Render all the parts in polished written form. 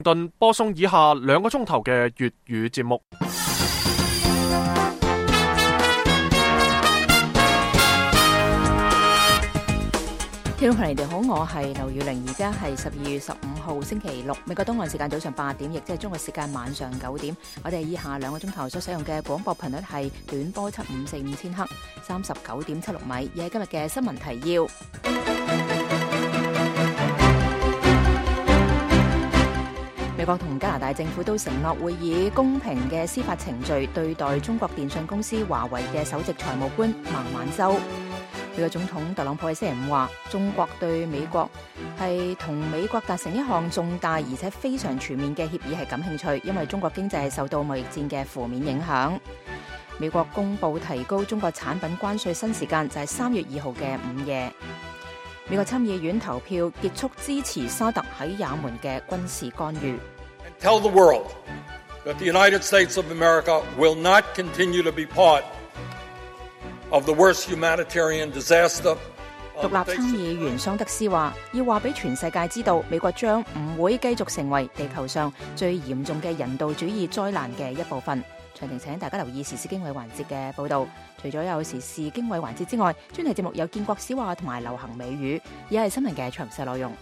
頓播送以下2個鐘頭嘅粵語節目。 聽眾朋友你哋好，我係劉宇玲，而家係12月15號星期六，美國東岸時間早上8點，亦即係中國時間晚上9點。我哋以下2個鐘頭所使用嘅廣播頻率係短波754千赫，39.76米。而係今日嘅新聞提要。美國同加拿大政府都承諾會以公平嘅司法程序對待中國電信公司華為嘅首席財務官孟晚舟。美國總統特朗普喺星期5話，中國對美國係同美國達成一項重大而且非常全面嘅協議係感興趣，因為中國經濟係受到貿易戰嘅負面影響。美國公布提高中國產品關稅新時間就係3月2號嘅午夜。美國參議院投票結束支持沙特喺也門嘅軍事干預。 Tell the world that the United States of America will not continue to be part of the worst humanitarian disaster. 獨立參議員桑德斯話：要話俾全世界知道，美國將唔會繼續成為地球上最嚴重嘅人道主義災難嘅一部分。詳情請大家留意時事經緯環節嘅報導。除咗有時事經緯環節之外，專題節目有建國史話同埋流行美語，而係新聞嘅詳細內容。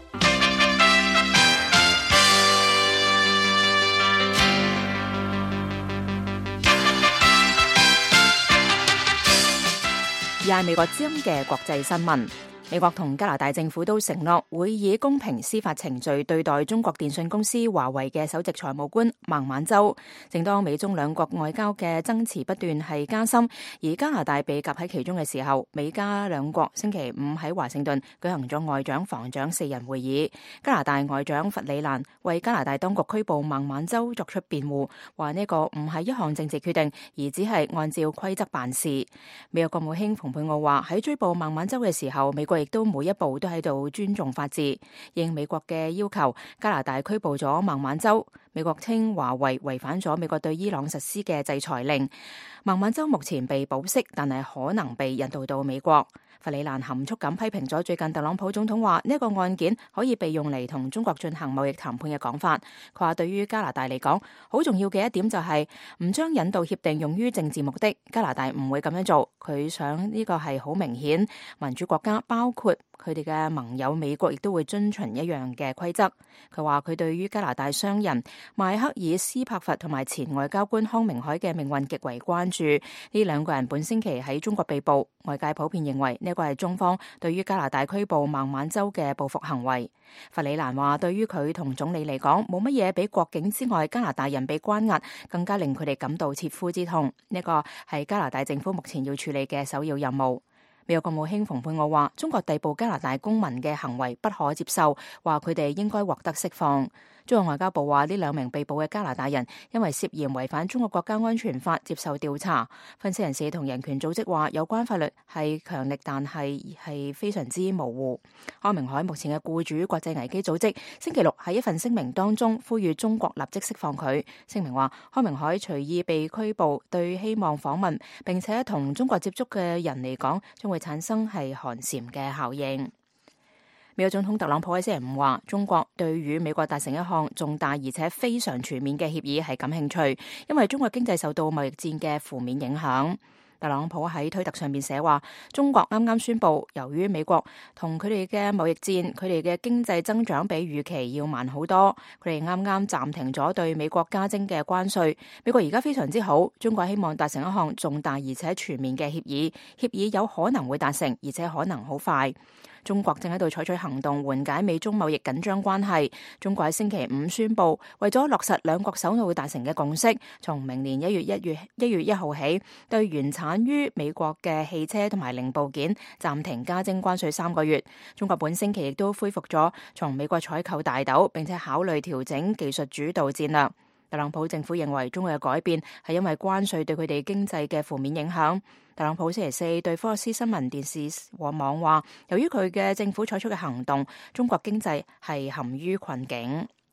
而係美國之音嘅國際新聞。美國同加拿大政府都承諾會以公平司法程序對待中國電信公司華為嘅首席財務官孟晚舟。正當美中兩國外交嘅爭持不斷係加深，而加拿大被夾喺其中嘅時候，美加兩國星期5喺華盛頓舉行咗外長、防長4人會議。加拿大外長弗里蘭為加拿大當局拘捕孟晚舟作出辯護，話呢個唔係一項政治決定，而只係按照規則辦事。美國國務卿蓬佩奧話喺追捕孟晚舟嘅時候，美國亦都每一步都喺度尊重法治。應美國嘅要求，加拿大拘捕咗孟晚舟。美國稱華為違反咗美國對伊朗實施嘅制裁令。孟晚舟目前被保釋，但係可能被引渡到美國。弗里蘭含蓄咁批評咗最近特朗普總統話呢個案件可以被用嚟同中國進行貿易談判嘅講法。佢話對於加拿大嚟講，好重要嘅一點就係唔將引渡協定用於政治目的。加拿大唔會咁樣做。佢想呢個係好明顯，民主國家包括佢哋嘅盟友美國亦都會遵循一樣嘅規則。佢話佢對於加拿大商人邁克爾斯柏佛同埋前外交官康明凱嘅命運極為關注。呢2個人本星期喺中國被捕，外界普遍認為呢個係中方對於加拿大拘捕孟晚舟嘅報復行為。弗里蘭話對於佢同總理嚟講，冇乜嘢比國境之外加拿大人被關押更加令佢哋感到切膚之痛。呢個係加拿大政府目前要處理嘅首要任務。美國國務卿蓬佩奧話中國逮捕加拿大公民嘅行為不可接受，話佢哋應該獲得釋放。中國外交部話呢2名被捕嘅加拿大人因為涉嫌違反中國國家安全法接受調查。分析人士同人權組織話有關法律係強力，但係非常之模糊。康明凱目前嘅僱主國際危機組織星期6喺一份聲明當中呼籲中國立即釋放佢。聲明話康明凱隨意被拘捕對希望訪問並且同中國接觸嘅人嚟講將會產生係寒蟬嘅效應。美國總統特朗普喺星期5話，中國對於美國達成一項重大而且非常全面嘅協議係感興趣，因為中國經濟受到貿易戰嘅負面影響。特朗普喺推特上面寫話，中國啱啱宣布，由於美國同佢哋嘅貿易戰，佢哋嘅經濟增長比預期要慢好多。佢哋啱啱暫停咗對美國加徵嘅關稅。美國而家非常之好，中國希望達成一項重大而且全面嘅協議，協議有可能會達成，而且可能好快。中國正喺度採取行動緩解美中貿易緊張關係。中國喺星期5宣布，為咗落實兩國首腦達成嘅共識，從明年1月1號起，對原產於美國嘅汽車同埋零部件暫停加徵關稅3個月。中國本星期亦都恢復咗從美國採購大豆，並且考慮調整技術主導戰略。特朗普政府認為中國嘅改變係因為關稅對佢哋經濟嘅負面影響。特朗普星期4對福克斯新聞電視和網話，由於佢嘅政府採取嘅行動，中國經濟係陷於困境。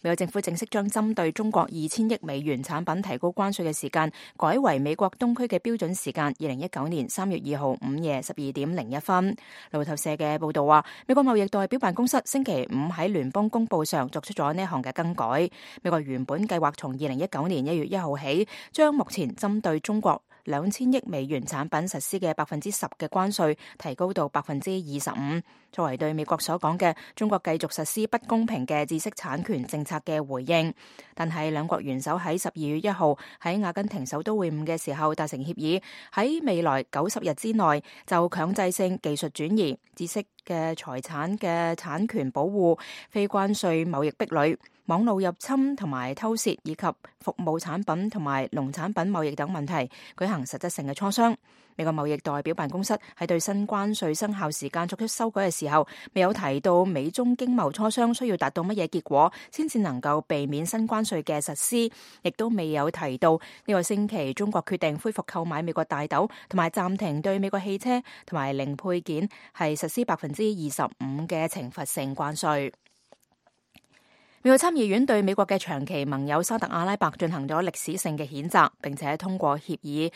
美國政府正式將針對中國2000億美元產品提高關稅嘅時間改為美國東區嘅標準時間2019年3月2號午夜12點01分。路透社嘅報道話，美國貿易代表辦公室星期五喺聯邦公報上作出咗呢項嘅更改。美國原本計劃從2019年1月1號起，將目前針對中國2000億美元產品實施嘅10%嘅關稅提高到25%，作為對美國所講嘅中國繼續實施不公平嘅知識產權政策嘅回應。但係兩國元首喺12月1號喺阿根廷首都會晤嘅時候達成協議，喺未來90日之內就強制性技術轉移、知識嘅財產嘅產權保護、非關稅貿易壁壘、網絡入侵同埋偷竊，以及服務產品同埋農產品貿易等問題舉行實質性嘅磋商。美國貿易代表辦公室喺對新關稅生效時間作出修改嘅時候，未有提到美中經貿磋商需要達到乜嘢結果先至能夠避免新關稅嘅實施，亦都未有提到呢個星期中國決定恢復購買美國大豆，同埋暫停對美國汽車同埋零配件係實施25%嘅懲罰性關稅。美國參議院對美國嘅長期盟友沙特阿拉伯進行咗歷史性嘅譴責，並且通過決議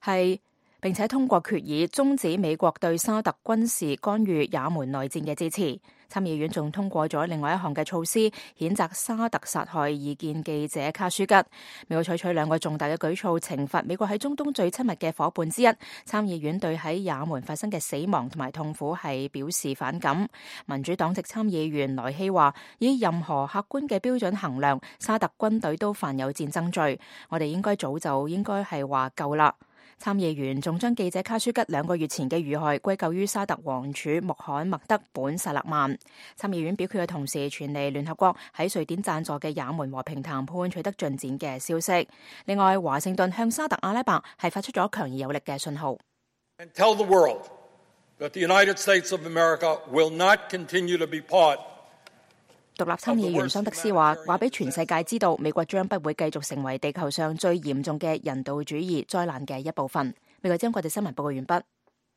終止美國對沙特軍事干預也門內戰嘅支持。參議院仲通過咗另外一項嘅措施，譴責沙特殺害異見記者卡舒吉。美國採取兩個重大嘅舉措，懲罰美國喺中東最親密嘅夥伴之一。參議院對喺也門發生嘅死亡同埋痛苦係表示反感。民主黨籍參議員萊希話，以任何客觀嘅標準衡量，沙特軍隊都犯有戰爭罪，我哋早就應該係話夠啦。參議員仲將記者卡舒吉2個月前嘅遇害歸咎於沙特王儲穆罕默德本薩勒曼。參議院表決嘅同時，傳嚟聯合國喺瑞典贊助嘅也門和平談判取得進展嘅消息。另外，華盛頓向沙特阿拉伯係發出咗強而有力嘅信號。 And tell the world that the United States of America will not continue to be part。 獨立參議員桑德斯話俾全世界知道，美國將不會繼續成為地球上最嚴重嘅人道主義災難嘅一部分。美國之音國際新聞報告完畢。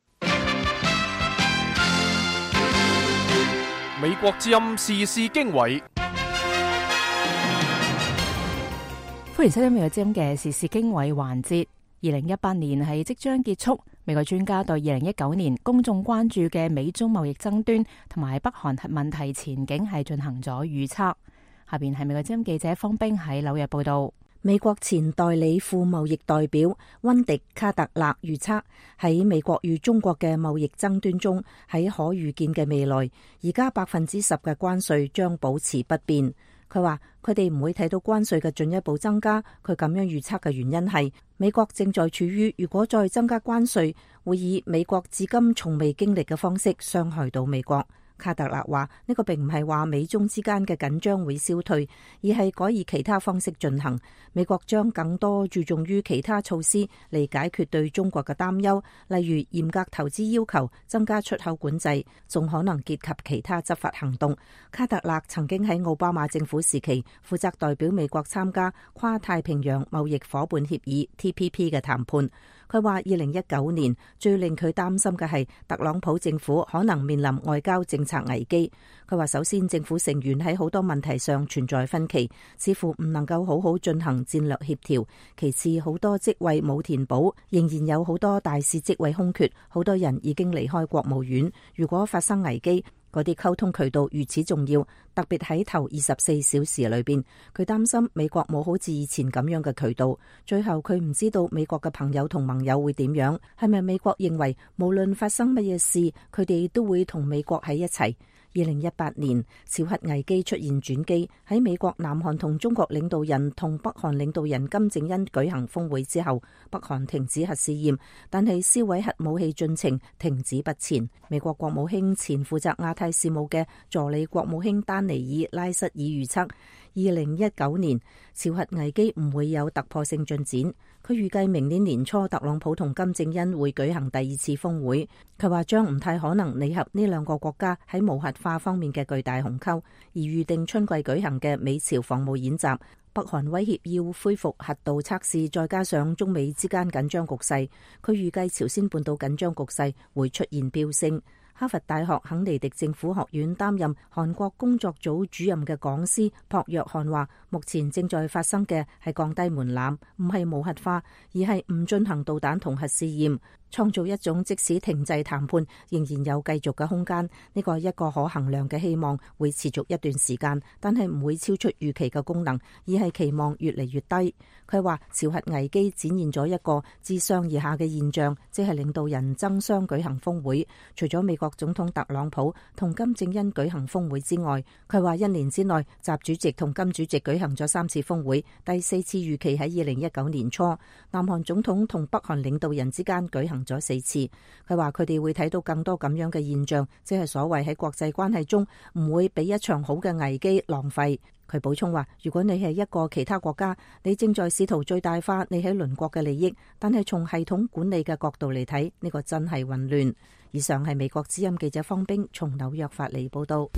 美國之音時事經緯， 歡迎收聽美國之音嘅時事經緯環節。2018年係即將結束，美國專家對2019年公眾關注嘅美中貿易爭端同埋北韓核問題前景係進行咗預測。下邊係美國之音記者方冰喺紐約報道。 美國前代理副貿易代表溫迪卡特勒預測，喺美國與中國嘅貿易爭端中，喺可預見嘅未來，而家10%嘅關稅將保持不變。佢話佢哋唔會睇到關稅嘅進一步增加。佢咁樣預測嘅原因係美國正在處於如果再增加關稅，會以美國至今從未經歷嘅方式傷害到美國。卡特勒話呢個並唔係話美中之間嘅緊張會消退，而係改以其他方式進行。美國將更多注重於其他措施嚟解決對中國嘅擔憂，例如嚴格投資要求、增加出口管制，仲可能結合其他執法行動。卡特勒曾經喺奧巴馬政府時期負責代表美國參加跨太平洋貿易夥伴協議 TPP 嘅談判。佢話2019年最令佢擔心嘅係特朗普政府可能面臨外交政策危機。佢話首先政府成員喺好多問題上存在分歧，似乎唔能夠好好進行戰略協調。其次，好多職位冇填補，仍然有好多大使職位空缺，好多人已經離開國務院。如果發生危機，嗰啲溝通渠道如此重要，特別喺頭24小時裏邊。佢擔心美國冇好似以前咁樣嘅渠道。最後佢唔知道美國嘅朋友同盟友會點樣，係咪美國認為無論發生乜嘢事，佢哋都會同美國喺一齊。2018年朝核危機出現轉機，喺美國、南韓同中國領導人同北韓領導人金正恩舉行峰會之後，北韓停止核試驗，但係銷毀核武器進程停止不前。美國國務卿前負責亞太事務嘅助理國務卿丹尼爾拉瑟爾預測，2019年朝核危機唔會有突破性進展。佢預計明年年初特朗普同金正恩會舉行第2次峰會。佢話將唔太可能彌合呢兩個國家喺無核化方面嘅巨大鴻溝，而預定春季舉行嘅美朝防務演習，北韓威脅要恢復核導測試，再加上中美之間緊張局勢，佢預計朝鮮半島緊張局勢會出現飆升。 哈佛大學肯尼迪政府學院擔任韓國工作組主任嘅講師朴約翰話，目前正在發生嘅係降低門檻，唔係無核化，而係唔進行導彈同核試驗，創造一種即使停滯談判仍然有繼續嘅空間。呢個係一個可衡量嘅希望，會持續一段時間，但係唔會超出預期嘅功能，而係期望越嚟越低。佢話朝核危機展現咗一個自上而下嘅現象，即係領導人爭相舉行峰會。除咗美國總統特朗普同金正恩舉行峰會之外，佢話一年之內習主席同金主席舉行咗3次峰會，第4次預期喺2019年初。南韓總統同北韓領導人之間舉行咗4次。佢話佢哋會睇到更多咁樣嘅現象，即係所謂喺國際關係中唔會俾一場好嘅危機浪費。佢補充話，如果你係一個其他國家，你正在試圖最大化你喺鄰國嘅利益，但係從系統管理嘅角度嚟睇，呢個真係混亂。以上係美國之音記者方冰從紐約發嚟報道。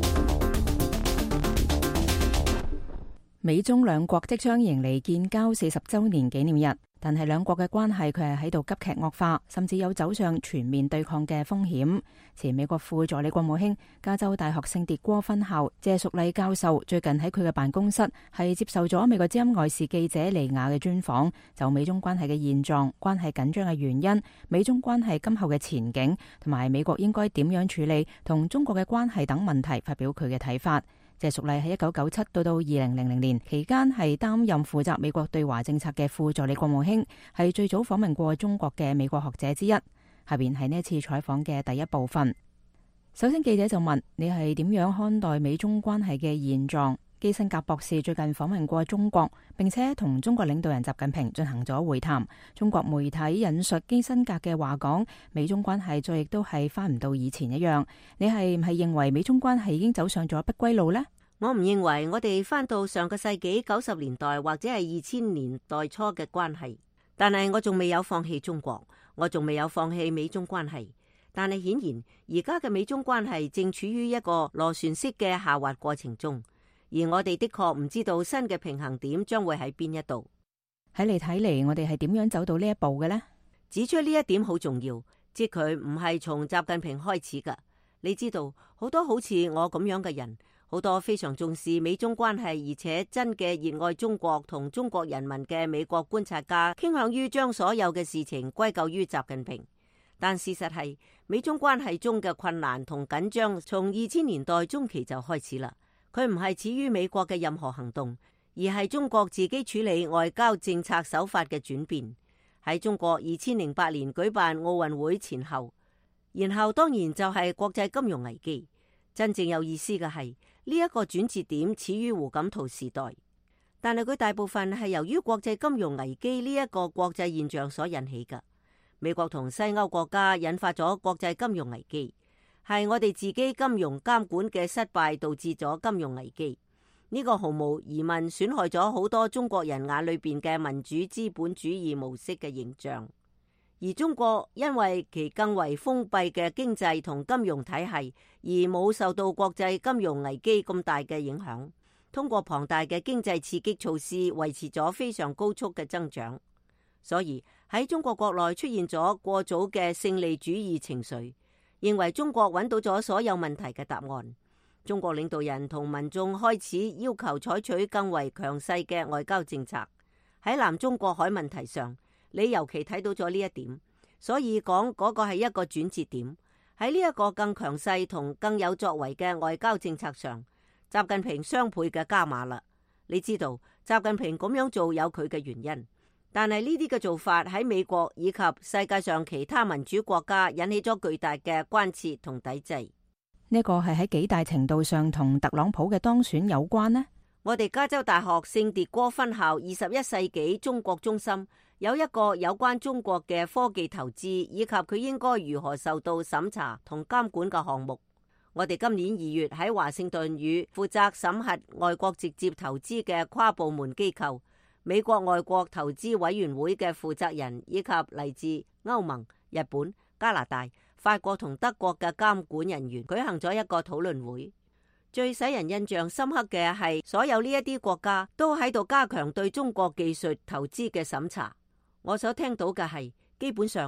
美中兩國即將迎嚟建交40週年紀念日，但係兩國嘅關係佢係喺度急劇惡化，甚至有走上全面對抗嘅風險。前美國副助理國務卿、加州大學聖迭戈分校謝淑麗教授最近喺佢嘅辦公室係接受咗美國之音外事記者尼亞嘅專訪，就美中關係嘅現狀、關係緊張嘅原因、美中關係今後嘅前景，同埋美國應該點樣處理同中國嘅關係等問題發表佢嘅睇法。謝淑麗喺1997到2000年期間係擔任負責美國對華政策嘅副助理國務卿，係最早訪問過中國嘅美國學者之一。下邊係呢一次採訪嘅第一部分。首先記者就問，你係點樣看待美中關係嘅現狀？基辛格博士最近訪問過中國，並且同中國領導人習近平進行咗會談。中國媒體引述基辛格嘅話講，美中關係再亦都係翻唔到以前一樣。你係唔係認為美中關係已經走上咗不歸路呢？ 我唔認為我哋翻到上個世紀90年代或者係2000年代初嘅關係，但係我仲未有放棄中國，我仲未有放棄美中關係。但係顯然而家嘅美中關係正處於一個螺旋式嘅下滑過程中，而我哋的確唔知道新嘅平衡點將會喺邊一度。 喺你睇嚟，我哋係點樣走到呢一步嘅呢？ 指出呢一點好重要，即佢唔係從習近平開始㗎。你知道好多好似我咁樣嘅人，好多非常重視美中關係而且真嘅熱愛中國同中國人民嘅美國觀察家，傾向於將所有嘅事情歸咎於習近平。但事實係，美中關係中嘅困難同緊張從2000年代中期就開始啦。佢唔係始於美國嘅任何行動，而係中國自己處理外交政策手法嘅轉變。喺中國2008年舉辦奧運會前後，然後當然就係國際金融危機。真正有意思嘅係呢一個轉折點始於胡錦濤時代，但係佢大部分係由於國際金融危機呢一個國際現象所引起嘅。美國同西歐國家引發咗國際金融危機，係我哋自己金融監管嘅失敗導致咗金融危機。呢個毫無疑問損害咗好多中國人眼裏邊嘅民主資本主義模式嘅形象。而中國因為其更為封閉嘅經濟同金融體系，而冇受到國際金融危機咁大嘅影響，通過龐大嘅經濟刺激措施維持咗非常高速嘅增長。所以喺中國國內出現咗過早嘅勝利主義情緒，認為中國揾到咗所有問題嘅答案。中國領導人同民眾開始要求採取更為強勢嘅外交政策。喺南中國海問題上，你尤其睇到咗呢一點，所以講嗰個係一個轉折點。喺呢一個更強勢同更有作為嘅外交政策上，習近平雙倍嘅加碼啦。你知道習近平咁樣做有佢嘅原因。但係呢啲嘅做法喺美國以及世界上其他民主國家引起咗巨大嘅關切同抵制。 呢個係喺幾大程度上同特朗普嘅當選有關呢？ 我哋加州大學聖迭戈分校21世紀中國中心有一個有關中國嘅科技投資以及佢應該如何受到審查同監管嘅項目。我哋今年2月喺華盛頓與負責審核外國直接投資嘅跨部門機構美國外國投資委員會嘅負責人以及嚟自歐盟、日本、加拿大、法國同德國嘅監管人員舉行咗一個討論會。最使人印象深刻嘅係，所有呢一啲國家都喺度加強對中國技術投資嘅審查。我所聽到嘅係，基本上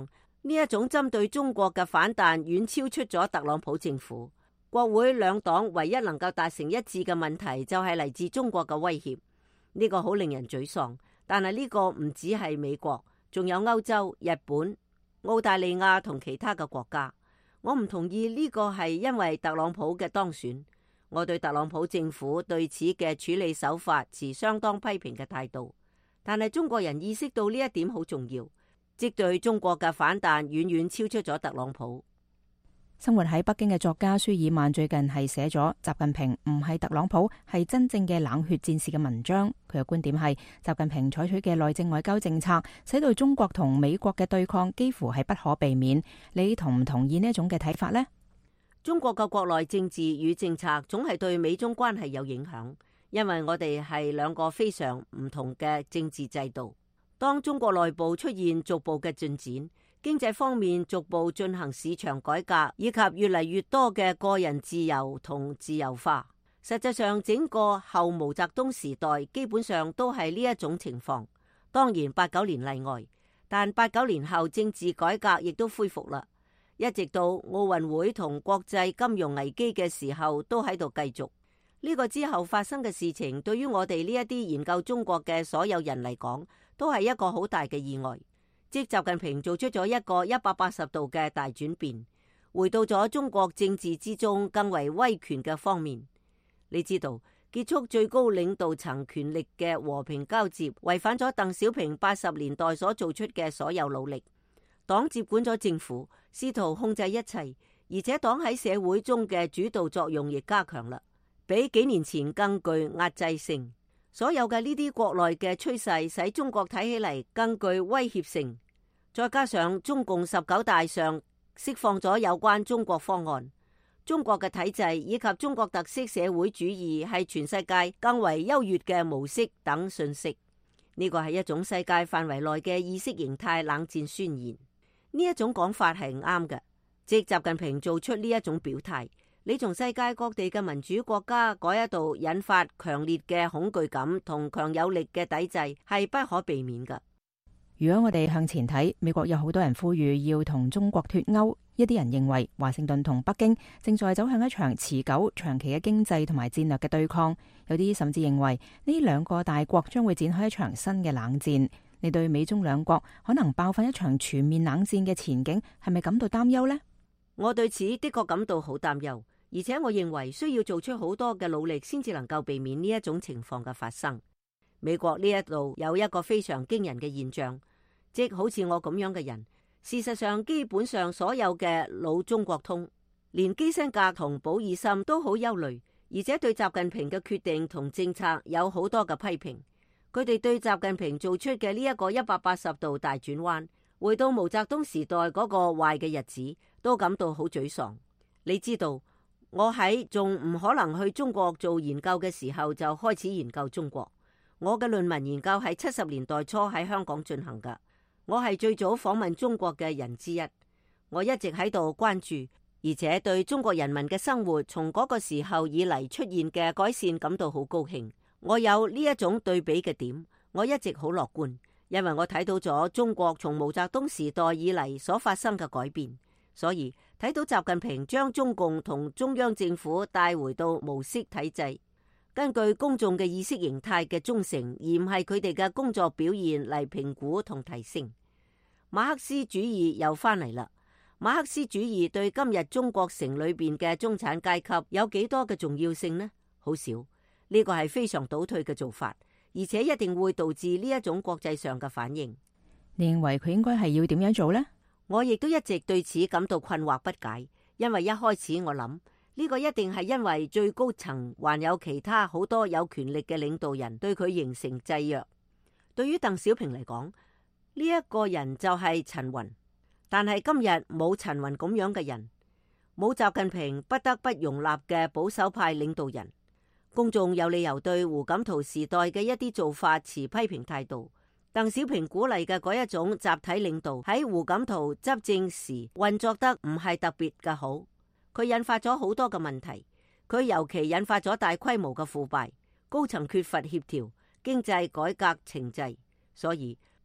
呢一種針對中國嘅反彈遠超出咗特朗普政府。國會兩黨唯一能夠達成一致嘅問題就係嚟自中國嘅威脅。呢個好令人沮喪，但係呢個唔只係美國，仲有歐洲、日本、澳大利亞同其他嘅國家。我唔同意呢個係因為特朗普嘅當選。我對特朗普政府對此嘅處理手法持相當批評嘅態度。但係中國人意識到呢一點好重要，即對中國嘅反彈遠遠超出咗特朗普。 生活喺北京嘅作家舒爾曼最近係寫咗習近平唔係特朗普，係真正嘅冷血戰士嘅文章。佢嘅觀點係習近平採取嘅內政外交政策，使到中國同美國嘅對抗幾乎係不可避免。你同唔同意呢一種嘅睇法呢？ 中國嘅國內政治與政策總係對美中關係有影響，因為我哋係兩個非常唔同嘅政治制度。當中國內部出現逐步嘅進展，經濟方面逐步進行市場改革，以及越嚟越多嘅個人自由同自由化。實際上，整個後毛澤東時代基本上都係呢一種情況。當然89年例外，但89年後政治改革亦都恢復啦。一直到奧運會同國際金融危機嘅時候都喺度繼續。呢個之後發生嘅事情，對於我哋呢一啲研究中國嘅所有人嚟講，都係一個好大嘅意外。即習近平做出咗一個180度嘅大轉變，回到咗中國政治之中更為威權嘅方面。你知道，結束最高領導層權力嘅和平交接，違反咗鄧小平80年代所做出嘅所有努力。黨接管咗政府，試圖控制一切，而且黨喺社會中嘅主導作用亦加強啦，比幾年前更具壓制性。所有嘅呢啲國內嘅趨勢，使中國睇起嚟更具威脅性。再加上中共19大上釋放咗有關中國方案，中國嘅體制以及中國特色社會主義係全世界更為優越嘅模式等信息。呢個係一種世界範圍內嘅意識形態冷戰宣言。呢一種講法係唔啱嘅，即習近平做出呢一種表態，你從世界各地嘅民主國家嗰一度引發強烈嘅恐懼感同強有力嘅抵制，係不可避免嘅。 如果我哋向前睇，美國有好多人呼籲要同中國脫鈎，一啲人認為華盛頓同北京正在走向一場持久長期嘅經濟同埋戰略嘅對抗，有啲甚至認為呢兩個大國將會展開一場新嘅冷戰。你對美中兩國可能爆發一場全面冷戰嘅前景係咪感到擔憂呢？ 我對此的確感到好擔憂，而且我認為需要做出好多嘅努力先至能夠避免呢一種情況嘅發生。美國呢一度有一個非常驚人嘅現象，即好似我咁樣嘅人，事實上基本上所有嘅老中國通，連基辛格同保爾森都好憂慮，而且對習近平嘅決定同政策有好多嘅批評。佢哋對習近平做出嘅呢一個180度大轉彎，回到毛澤東時代嗰個壞嘅日子，都感到好沮喪。你知道，我喺仲唔可能去中國做研究嘅時候就開始研究中國。我嘅論文研究係70年代初喺香港進行㗎，我係最早訪問中國嘅人之一。我一直喺度關注，而且對中國人民嘅生活從嗰個時候以嚟出現嘅改善感到好高興。我有呢一種對比嘅點，我一直好樂觀，因為我睇到咗中國從毛澤東時代以嚟所發生嘅改變，所以睇到習近平將中共同中央政府帶回到毛式體制，根據公眾嘅意識形態嘅忠誠，而唔係佢哋嘅工作表現嚟評估同提升。馬克思主義又翻嚟啦。馬克思主義對今日中國城裏邊嘅中產階級有幾多嘅重要性呢？好少。呢個係非常倒退嘅做法，而且一定會導致呢一種國際上嘅反應。 你認為佢應該係要點樣做呢？ 我亦都一直對此感到困惑不解，因為一開始我諗呢個一定係因為最高層還有其他好多有權力嘅領導人對佢形成制約。對於鄧小平嚟講，呢一個人就係陳雲，但係今日冇陳雲咁樣嘅人，冇習近平不得不容納嘅保守派領導人。公眾有理由對胡錦濤時代嘅一啲做法持批評態度。鄧小平鼓勵嘅嗰一種集體領導喺胡錦濤執政時運作得唔係特別嘅好，佢引發咗好多嘅問題。佢尤其引發咗大規模嘅腐敗，高層缺乏協調，經濟改革停滯。所以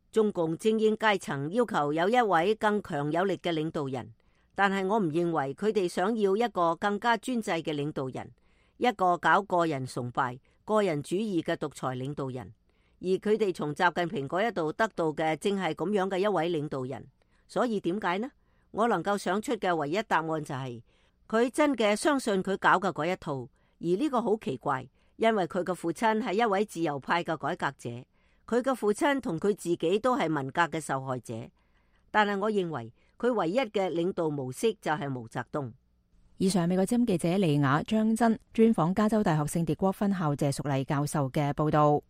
中共精英階層要求有一位更強有力嘅領導人，但係我唔認為佢哋想要一個更加專制嘅領導人，一個搞個人崇拜、個人主義嘅獨裁領導人。而佢哋從習近平嗰一度得到嘅正係咁樣嘅一位領導人。所以點解呢？我能夠想出嘅唯一答案就係佢真嘅相信佢搞嘅嗰一套。而呢個好奇怪，因為佢嘅父親係一位自由派嘅改革者，佢嘅父親同佢自己都係文革嘅受害者。但係我認為佢唯一嘅領導模式就係毛澤東。 以上美國之音記者李雅、張真專訪加州大學聖迭戈分校謝淑麗教授嘅報道。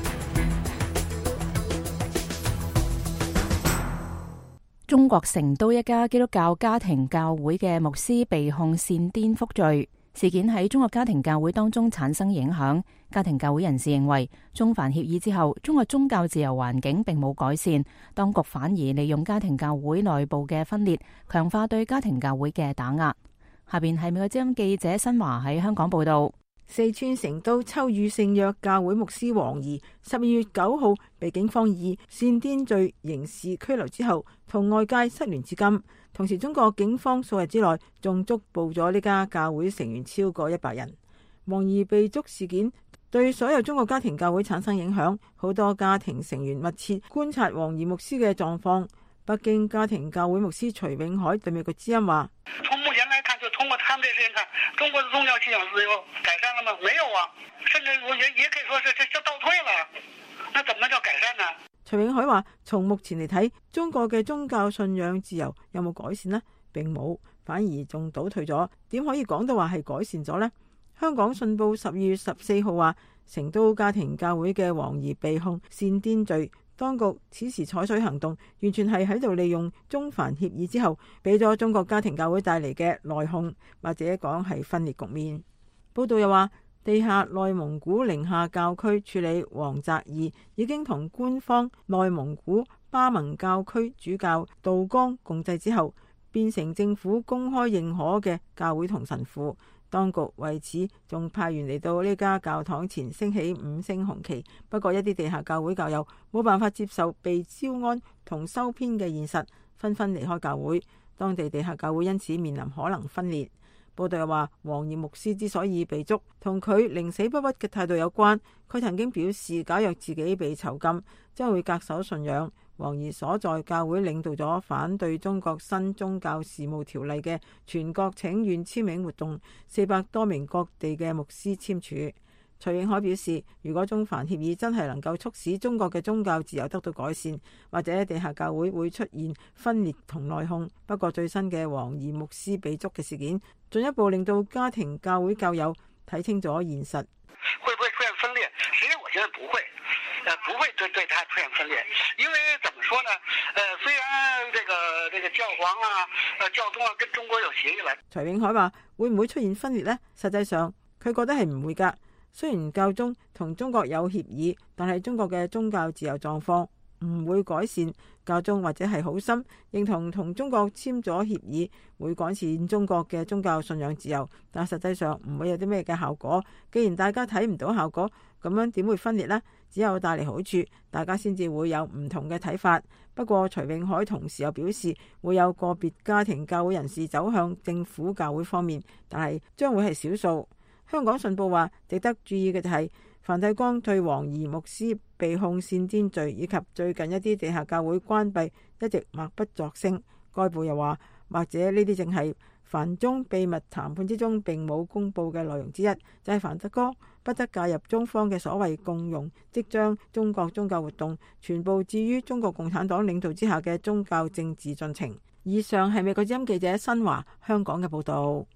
中國成都一家基督教家庭教會嘅牧師被控煽顛覆罪，事件喺中國家庭教會當中產生影響。家庭教會人士認為，中梵協議之後，中國宗教自由環境並冇改善，當局反而利用家庭教會內部嘅分裂，強化對家庭教會嘅打壓。下邊係美國之音記者新華喺香港報道。 四川成都秋雨聖約教會牧師王怡12月9號被警方以煽顛罪刑事拘留之後，同外界失聯至今。同時，中國警方數日之內仲捉捕咗呢家教會成員超過100人。王怡被捉事件對所有中國家庭教會產生影響，好多家庭成員密切觀察王怡牧師嘅狀況。北京家庭教會牧師徐永海對美國之音話： 從目前來看，就通過他們這事情看，中國的宗教信仰自由改善了嗎？沒有啊，甚至也可以說是這倒退了。那怎麼能叫改善呢？ 徐永海話：從目前嚟睇，中國嘅宗教信仰自由有冇改善呢？並冇，反而仲倒退咗。點可以講到話係改善咗呢？香港信報12月14號話，成都家庭教會嘅王怡被控煽顛罪。當局此時採取行動，完全係喺度利用中梵協議之後，俾咗中國家庭教會帶嚟嘅內訌，或者講係分裂局面。報道又話，地下內蒙古寧夏教區處理王澤義已經同官方內蒙古巴盟教區主教杜江共濟之後，變成政府公開認可嘅教會同神父。當局為此仲派員嚟到呢家教堂前升起5星紅旗，不過一啲地下教會教友冇辦法接受被招安同收編嘅現實，紛紛離開教會。當地地下教會因此面臨可能分裂。報道又話，王怡牧師之所以被捉，同佢寧死不屈嘅態度有關。佢曾經表示，假若自己被囚禁，將會恪守信仰。王怡所在教會領導咗反對中國新宗教事務條例嘅全國請願簽名活動，400多名各地嘅牧師簽署。徐永海表示，如果中梵協議真係能夠促使中國嘅宗教自由得到改善，或者地下教會會出現分裂同內訌。不過最新嘅王怡牧師被捉嘅事件，進一步令到家庭教會教友睇清楚現實。 會不會出現分裂？其實我覺得不會，不會對他出現分裂，因為怎麼說呢？雖然這個教皇啊、教宗啊跟中國有協議了。 徐永海話：會唔會出現分裂呢？實際上佢覺得係唔會㗎。雖然教宗同中國有協議，但係中國嘅宗教自由狀況唔會改善。教宗或者係好心認同中國簽咗協議，會改善中國嘅宗教信仰自由，但實際上唔會有啲咩嘅效果。既然大家睇唔到效果，咁樣點會分裂呢？只有帶嚟好處，大家先至會有唔同嘅睇法。不過徐永海同時又表示，會有個別家庭教會人士走向政府教會方面，但係將會係少數。香港信報話，值得注意嘅就係梵蒂岡對王怡牧師被控煽顛罪以及最近一啲地下教會關閉一直默不作聲。該報又話，或者呢啲正係梵中秘密談判之中並冇公佈嘅內容之一，就係梵蒂岡不得介入中方嘅所謂共融，即將中國宗教活動全部置於中國共產黨領導之下嘅宗教政治進程。以上係美國之音記者新華香港嘅報導。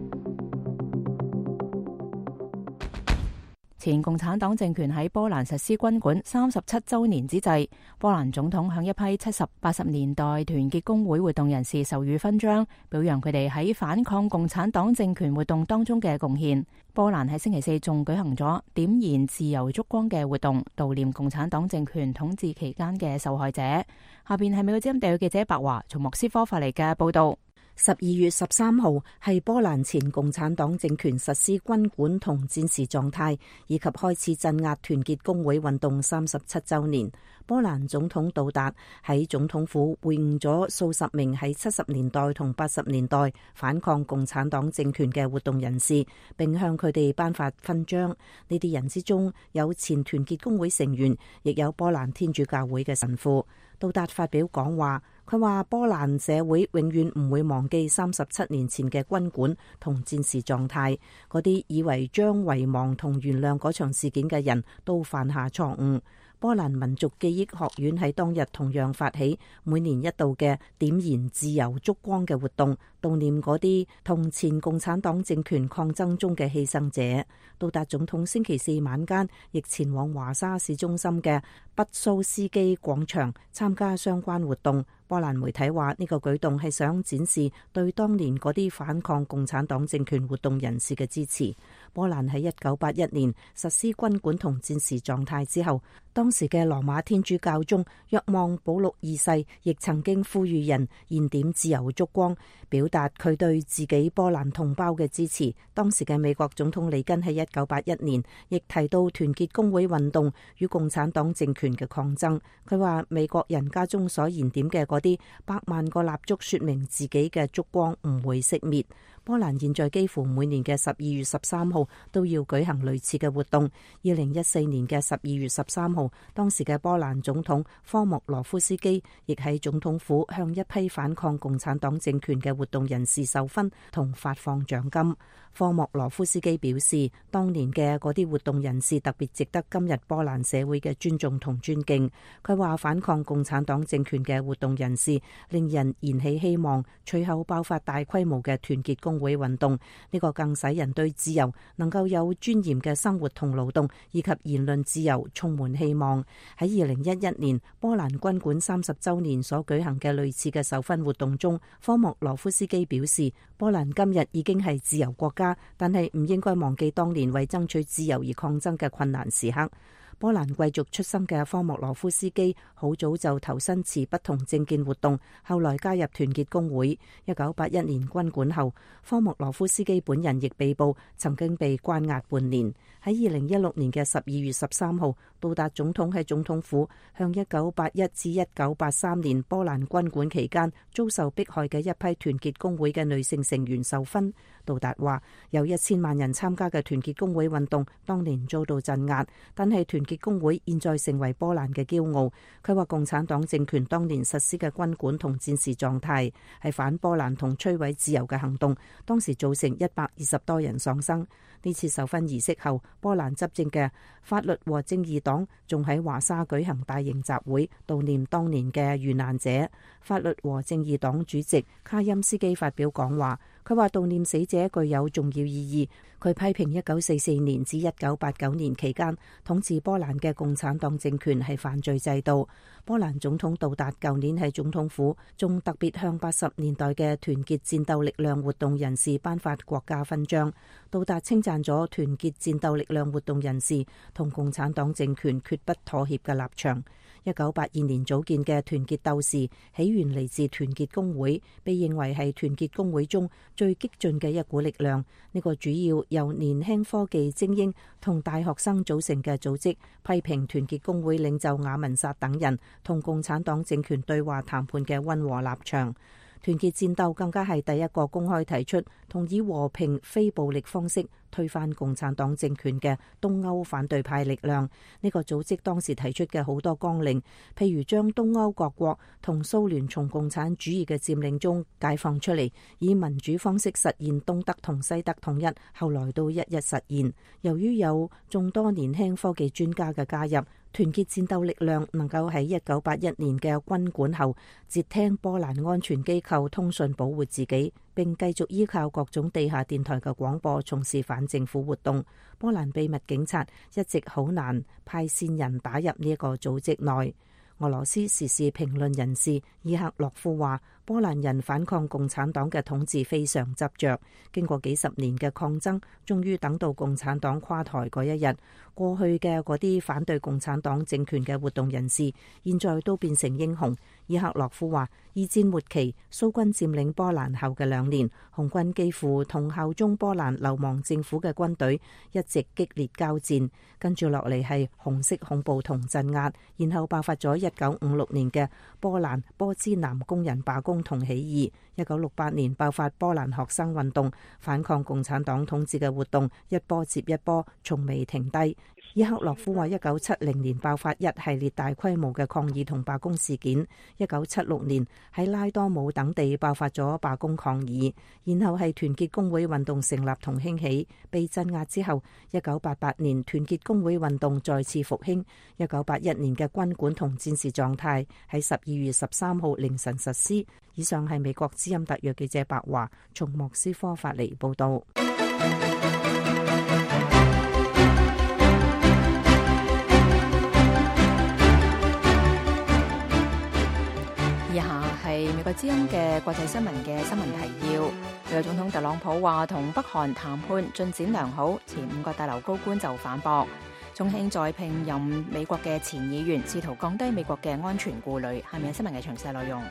前共產黨政權喺波蘭實施軍管37週年之際，波蘭總統向一批70、80年代團結工會活動人士授予勳章，表揚佢哋喺反抗共產黨政權活動當中嘅貢獻。波蘭喺星期四仲舉行咗點燃自由燭光嘅活動，悼念共產黨政權統治期間嘅受害者。下邊係美國之音地區記者白華從莫斯科發嚟嘅報道。 12月13號係波蘭前共產黨政權實施軍管同戰時狀態，以及開始鎮壓團結工會運動37週年。波蘭總統杜達喺總統府會晤咗數十名喺70年代同80年代反抗共產黨政權嘅活動人士，並向佢哋頒發勳章。呢啲人之中有前團結工會成員，亦有波蘭天主教會嘅神父。杜達發表講話，佢話波蘭社會永遠唔會忘記37年前嘅軍管同戰時狀態，嗰啲以為將遺忘同原諒嗰場事件嘅人都犯下錯誤。波蘭民族記憶學院喺當日同樣發起每年一度嘅點燃自由燭光嘅活動，悼念嗰啲同前共產黨政權抗爭中嘅犧牲者。杜達總統星期四晚間亦前往華沙市中心嘅畢蘇斯基廣場參加相關活動。波蘭媒體話呢個舉動係想展示對當年嗰啲反抗共產黨政權活動人士嘅支持。波蘭喺1981年實施軍管同戰時狀態之後，當時嘅羅馬天主教宗若望保祿二世亦曾經呼籲人燃點自由燭光，表達佢對自己波蘭同胞嘅支持。當時嘅美國總統里根喺1981年亦提到團結工會運動與共產黨政權嘅抗爭。佢話美國人家中所燃點嘅嗰啲100萬個蠟燭，說明自己嘅燭光唔會熄滅。波蘭現在幾乎每年嘅12月13號都要舉行類似嘅活動。2014年嘅12月13號，當時嘅波蘭總統科莫羅夫斯基亦喺總統府向一批反抗共產黨政權嘅活動人士授勳同發放獎金。科莫羅夫斯基表示，當年嘅嗰啲活動人士特別值得今日波蘭社會嘅尊重同尊敬。佢話反抗共產黨政權嘅活動人士令人燃起希望，隨後爆發大規模嘅團結工會運動，呢個更使人對自由、能夠有尊嚴嘅生活同勞動以及言論自由充滿希望。喺2011年波蘭軍管30週年所舉行嘅類似嘅授勳活動中，科莫羅夫斯基表示，波蘭今日已經係自由國家，但係唔應該忘記當年為爭取自由而抗爭嘅困難時刻。波蘭貴族出身嘅科莫羅夫斯基好早就投身持不同政見活動，後來加入團結工會。1981年軍管後，科莫羅夫斯基本人亦被捕，曾經被關押半年。喺2016年嘅12月13號，杜達總統喺總統府向1981至1983年波蘭軍管期間遭受迫害嘅一批團結工會嘅女性成員授勳。杜達話，有1000萬人參加嘅團結工會運動當年遭到鎮壓，但係團結工會現在成為波蘭嘅驕傲。佢話共產黨政權當年實施嘅軍管同戰時狀態係反波蘭同摧毀自由嘅行動，當時造成120多人喪生。呢次授勳儀式後，波蘭執政嘅法律和正義黨仲喺華沙舉行大型集會悼念當年嘅遇難者。法律和正義黨主席卡欽斯基發表講話，佢話悼念死者具有重要意義。佢批評1944年至1989年期間統治波蘭嘅共產黨政權係犯罪制度。波蘭總統杜達舊年喺總統府仲特別向80年代嘅團結戰鬥力量活動人士頒發國家勳章。杜達稱讚咗團結戰鬥力量活動人士同共產黨政權決不妥協嘅立場。1982年組建嘅團結鬥士起源嚟自團結工會，被認為係團結工會中最激進嘅一股力量。呢個主要由年輕科技精英同大學生組成嘅組織，批評團結工會領袖雅文薩等人同共產黨政權對話談判嘅溫和立場。團結戰鬥更加係第一個公開提出同以和平非暴力方式推翻共產黨政權嘅東歐反對派力量。呢個組織當時提出嘅好多綱領，譬如將東歐各國同蘇聯從共產主義嘅佔領中解放出嚟，以民主方式實現東德同西德統一，後來都一一實現。由於有眾多年輕科技專家嘅加入，團結戰鬥力量能夠喺1981年嘅軍管後截聽波蘭安全機構通訊保護自己，並繼續依靠各種地下電台嘅廣播從事反政府活動。波蘭秘密警察一直好難派線人打入呢一個組織內。俄羅斯時事評論人士伊克洛夫話， 波蘭人反抗共產黨嘅統治非常執着，經過幾十年嘅抗爭，終於等到共產黨垮台嗰一日。過去嘅嗰啲反對共產黨政權嘅活動人士，現在都變成英雄。伊克洛夫話，二戰末期蘇軍佔領波蘭後嘅2年，紅軍幾乎同效忠波蘭流亡政府嘅軍隊一直激烈交戰，跟住落嚟係紅色恐怖同鎮壓，然後爆發咗1956年嘅波蘭波茲南工人罷工同起義。1968年爆發波蘭學生運動，反抗共產黨統治嘅活動一波接一波，從未停低。伊克洛夫話，1970年爆發一系列大規模嘅抗議同罷工事件，1976年喺拉多姆等地爆發咗罷工抗議，然後係團結工會運動成立同興起，被鎮壓之後，1988年團結工會運動再次復興，1981年嘅軍管同戰時狀態喺12月13號凌晨實施。以上係美國之音特約記者白華從莫斯科發嚟報道。 以下係美國之音嘅國際新聞嘅新聞提要。美國總統特朗普話同北韓談判進展良好，前5個大樓高官就反駁。中興再聘任美國嘅前議員，試圖降低美國嘅安全顧慮。下面係新聞嘅詳細內容。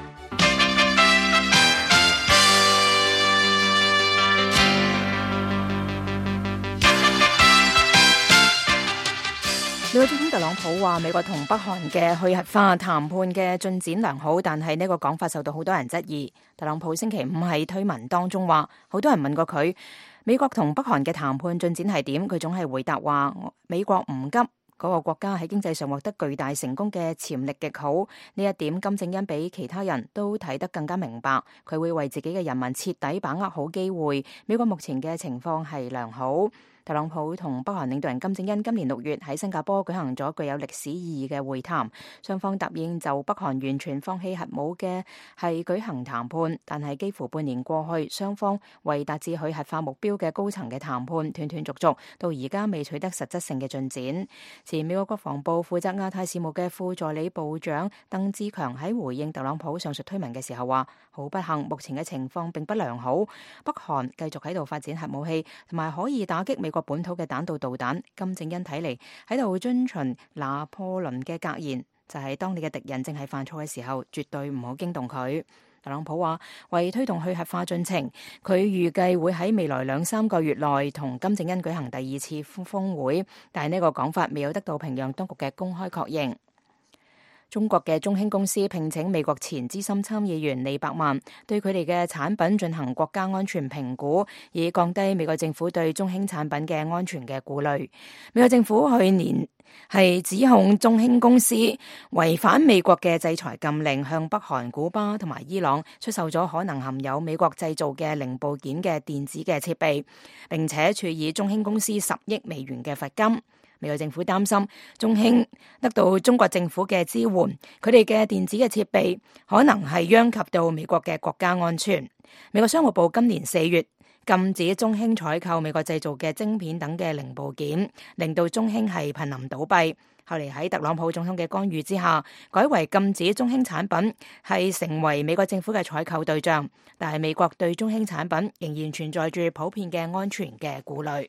美國總統特朗普話，美國同北韓嘅去核化談判嘅進展良好，但係呢個講法受到好多人質疑。特朗普星期5喺推文當中話，好多人問過佢美國同北韓嘅談判進展係點，佢總係回答話美國唔急，嗰個國家喺經濟上獲得巨大成功嘅潛力極好。呢一點金正恩比其他人都睇得更加明白，佢會為自己嘅人民徹底把握好機會。美國目前嘅情況係良好。特朗普同北韓領導人金正恩今年6月喺新加坡舉行咗具有歷史意義嘅會談，雙方答應就北韓完全放棄核武嘅係舉行談判，但係幾乎半年過去，雙方為達至去核化目標嘅高層嘅談判斷斷續續，到而家未取得實質性嘅進展。前美國國防部負責亞太事務嘅副助理部長鄧志強喺回應特朗普上述推文嘅時候話，好不幸，目前嘅情況並不良好，北韓繼續喺度發展核武器，同埋可以打擊美國本土嘅彈道導彈。金正恩睇嚟喺度遵循拿破崙嘅格言，就係當你嘅敵人正係犯錯嘅時候，絕對唔好驚動佢。特朗普話，為推動去核化進程，佢預計會喺未來2-3個月內同金正恩舉行第2次峰會，但係呢個講法未有得到平壤當局嘅公開確認。中國嘅中興公司聘請美國前資深參議員李百萬對佢哋嘅產品進行國家安全評估，以降低美國政府對中興產品嘅安全嘅顧慮。美國政府去年係指控中興公司違反美國嘅制裁禁令，向北韓、古巴同埋伊朗出售咗可能含有美國製造嘅零部件嘅電子嘅設備，並且處以中興公司10億美元嘅罰金。美國政府擔心中興得到中國政府嘅支援，佢哋嘅電子嘅設備可能係殃及到美國嘅國家安全。美國商務部今年4月禁止中興採購美國製造嘅晶片等嘅零部件，令到中興係瀕臨倒閉。後嚟喺特朗普總統嘅干預之下，改為禁止中興產品係成為美國政府嘅採購對象，但係美國對中興產品仍然存在住普遍嘅安全嘅顧慮。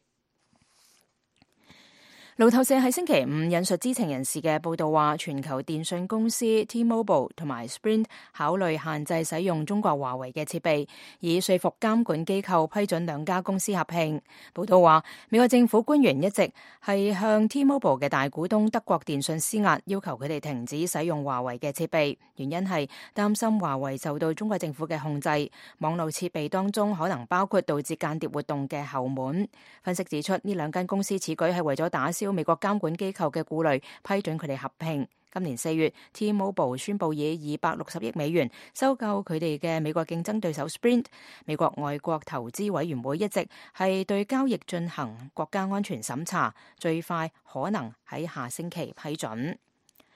路透社喺星期5引述知情人士嘅報道話，全球電訊公司 T-Mobile 同埋 Sprint 考慮限制使用中國華為嘅設備，以說服監管機構批准2家公司合併。報道話，美國政府官員一直係向 T-Mobile 嘅大股東德國電訊施壓，要求佢哋停止使用華為嘅設備，原因係擔心華為受到中國政府嘅控制，網絡設備當中可能包括導致間諜活動嘅後門。分析指出，呢2間公司此舉係為咗打消美國監管機構嘅顧慮，批准佢哋合併。今年4月 ，T-Mobile 宣布以260億美元收購佢哋嘅美國競爭對手 Sprint。美國外國投資委員會一直係對交易進行國家安全審查，最快可能喺下星期批准。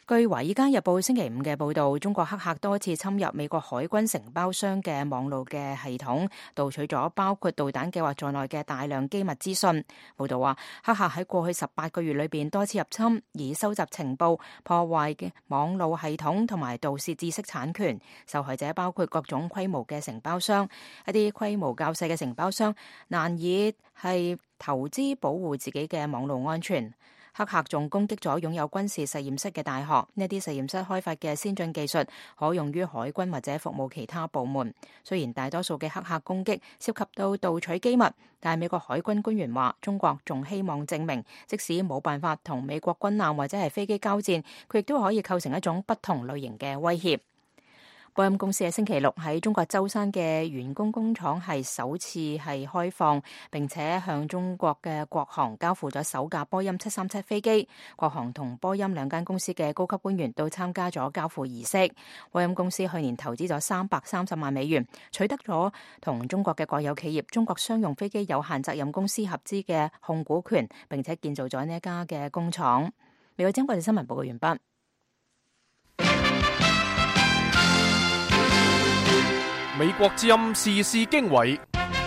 據《華爾街日報》星期五嘅報導，中國黑客多次侵入美國海軍承包商嘅網路嘅系統，盜取咗包括導彈計劃在內嘅大量機密資訊。報導話，黑客喺過去18個月裏邊多次入侵，以收集情報、破壞嘅網路系統同埋盜竊知識產權。受害者包括各種規模嘅承包商，一啲規模較細嘅承包商難以係投資保護自己嘅網路安全。黑客仲攻擊咗擁有軍事實驗室嘅大學，呢啲實驗室開發嘅先進技術可用於海軍或者服務其他部門。雖然大多數嘅黑客攻擊涉及到盜取機密，但係美國海軍官員話，中國仲希望證明，即使冇辦法同美國軍艦或者係飛機交戰，佢亦都可以構成一種不同類型嘅威脅。波音公司喺星期六喺中國舟山嘅員工工廠係首次係開放，並且向中國嘅國航交付咗首架波音737飛機。國航同波音兩間公司嘅高級官員都參加咗交付儀式。波音公司去年投資咗330萬美元，取得咗同中國嘅國有企業中國商用飛機有限責任公司合資嘅控股權，並且建造咗呢一家嘅工廠。美國之音國際新聞報告完畢。 美國之音時事經緯，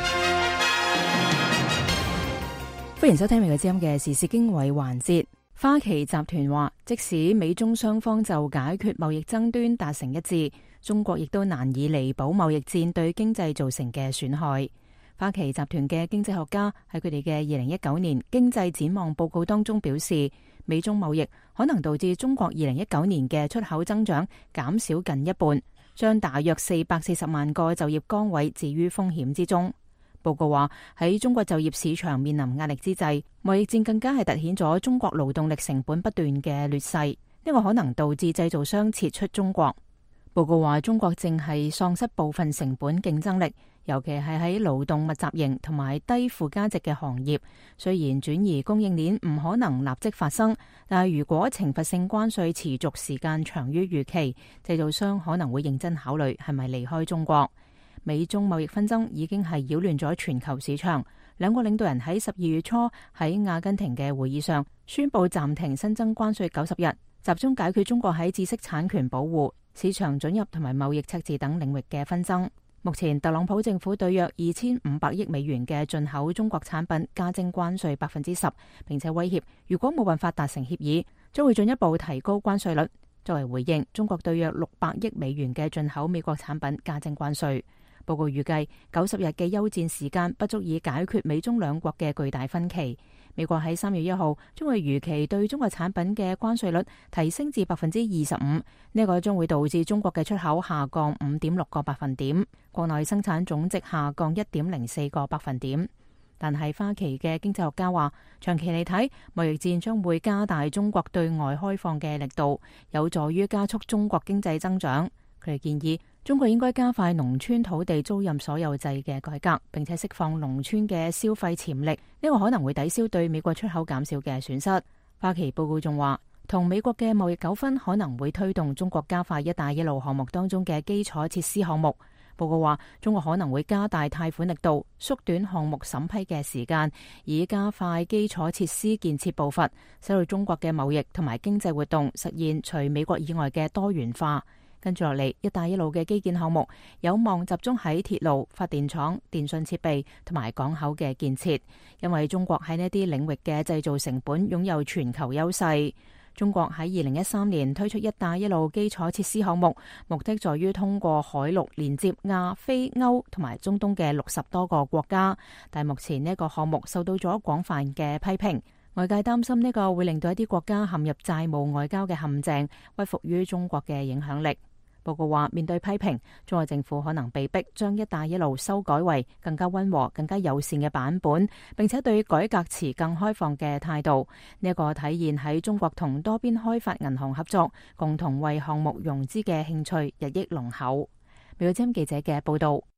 歡迎收聽美國之音嘅時事經緯環節。花旗集團話，即使美中雙方就解決貿易爭端達成一致，中國亦都難以彌補貿易戰對經濟造成嘅損害。花旗集團嘅經濟學家喺佢哋嘅2019年經濟展望報告當中表示，美中貿易可能導致中國2019年嘅出口增長減少近一半，將大約440萬個就業崗位置於風險之中。報告話，喺中國就業市場面臨壓力之際，貿易戰更加係凸顯咗中國勞動力成本不斷嘅劣勢，呢個可能導致製造商撤出中國。報告話，中國正係喪失部分成本競爭力，尤其係喺勞動密集型同埋低附加值嘅行業。雖然轉移供應鏈唔可能立即發生，但係如果懲罰性關稅持續時間長於預期，製造商可能會認真考慮係咪離開中國。美中貿易紛爭已經係擾亂咗全球市場。兩國領導人喺12月初喺阿根廷嘅會議上宣布暫停新增關稅90日，集中解決中國喺知識產權保護、市場准入同埋貿易赤字等領域嘅紛爭。目前特朗普政府對約2500億美元嘅進口中國產品加徵關稅10%，並且威脅如果冇辦法達成協議，將會進一步提高關稅率。作為回應，中國對約600億美元嘅進口美國產品加徵關稅。報告預計90日嘅休戰時間不足以解決美中兩國嘅巨大分歧。美國喺3月1號將會如期對中國產品嘅關稅率提升至25%，呢個將會導致中國嘅出口下降5.6個百分點，國內生產總值下降1.04個百分點。但係花旗嘅經濟學家話，長期嚟睇，貿易戰將會加大中國對外開放嘅力度，有助於加速中國經濟增長。佢哋建議中國應該加快農村土地租賃所有制嘅改革，並且釋放農村嘅消費潛力，呢個可能會抵消對美國出口減少嘅損失。花旗報告仲話，同美國嘅貿易糾紛可能會推動中國加快一帶一路項目當中嘅基礎設施項目。報告話，中國可能會加大貸款力度，縮短項目審批嘅時間，以加快基礎設施建設步伐，使到中國嘅貿易同埋經濟活動實現除美國以外嘅多元化。跟住落嚟，一帶一路嘅基建項目有望集中喺鐵路、發電廠、電信設備同埋港口嘅建設，因為中國喺呢啲領域嘅製造成本擁有全球優勢。中國喺2013年推出一帶一路基礎設施項目，目的在於通過海陸連接亞非歐同埋中東嘅60多個國家，但目前呢個項目受到咗廣泛嘅批評，外界擔心呢個會令到一啲國家陷入債務外交嘅陷阱，屈服於中國嘅影響力。報告話，面對批評，中國政府可能被逼將一帶一路修改為更加溫和、更加友善嘅版本，並且對改革持更開放嘅態度。呢一個體現喺中國同多邊開發銀行合作，共同為項目融資嘅興趣日益濃厚。美國之音記者嘅報道。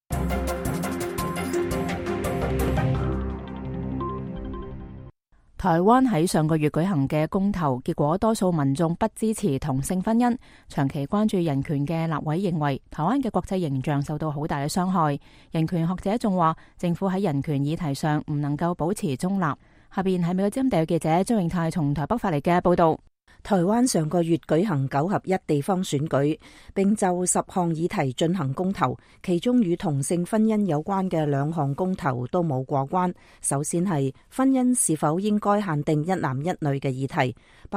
台灣喺上個月舉行嘅公投，結果多數民眾不支持同性婚姻。長期關注人權嘅立委認為，台灣嘅國際形象受到好大嘅傷害。人權學者仲話，政府喺人權議題上唔能夠保持中立。下邊係美國之音特約記者張永泰從台北發嚟嘅報道。 台灣上個月舉行9合1地方選舉，並就10項議題進行公投，其中與同性婚姻有關嘅2項公投都冇過關。首先係婚姻是否應該限定一男一女嘅議題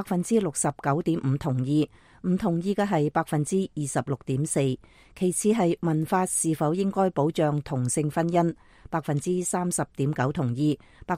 ，69.5%同意，唔同意嘅係26.4%。其次係民法是否應該保障同性婚姻，30.9%同意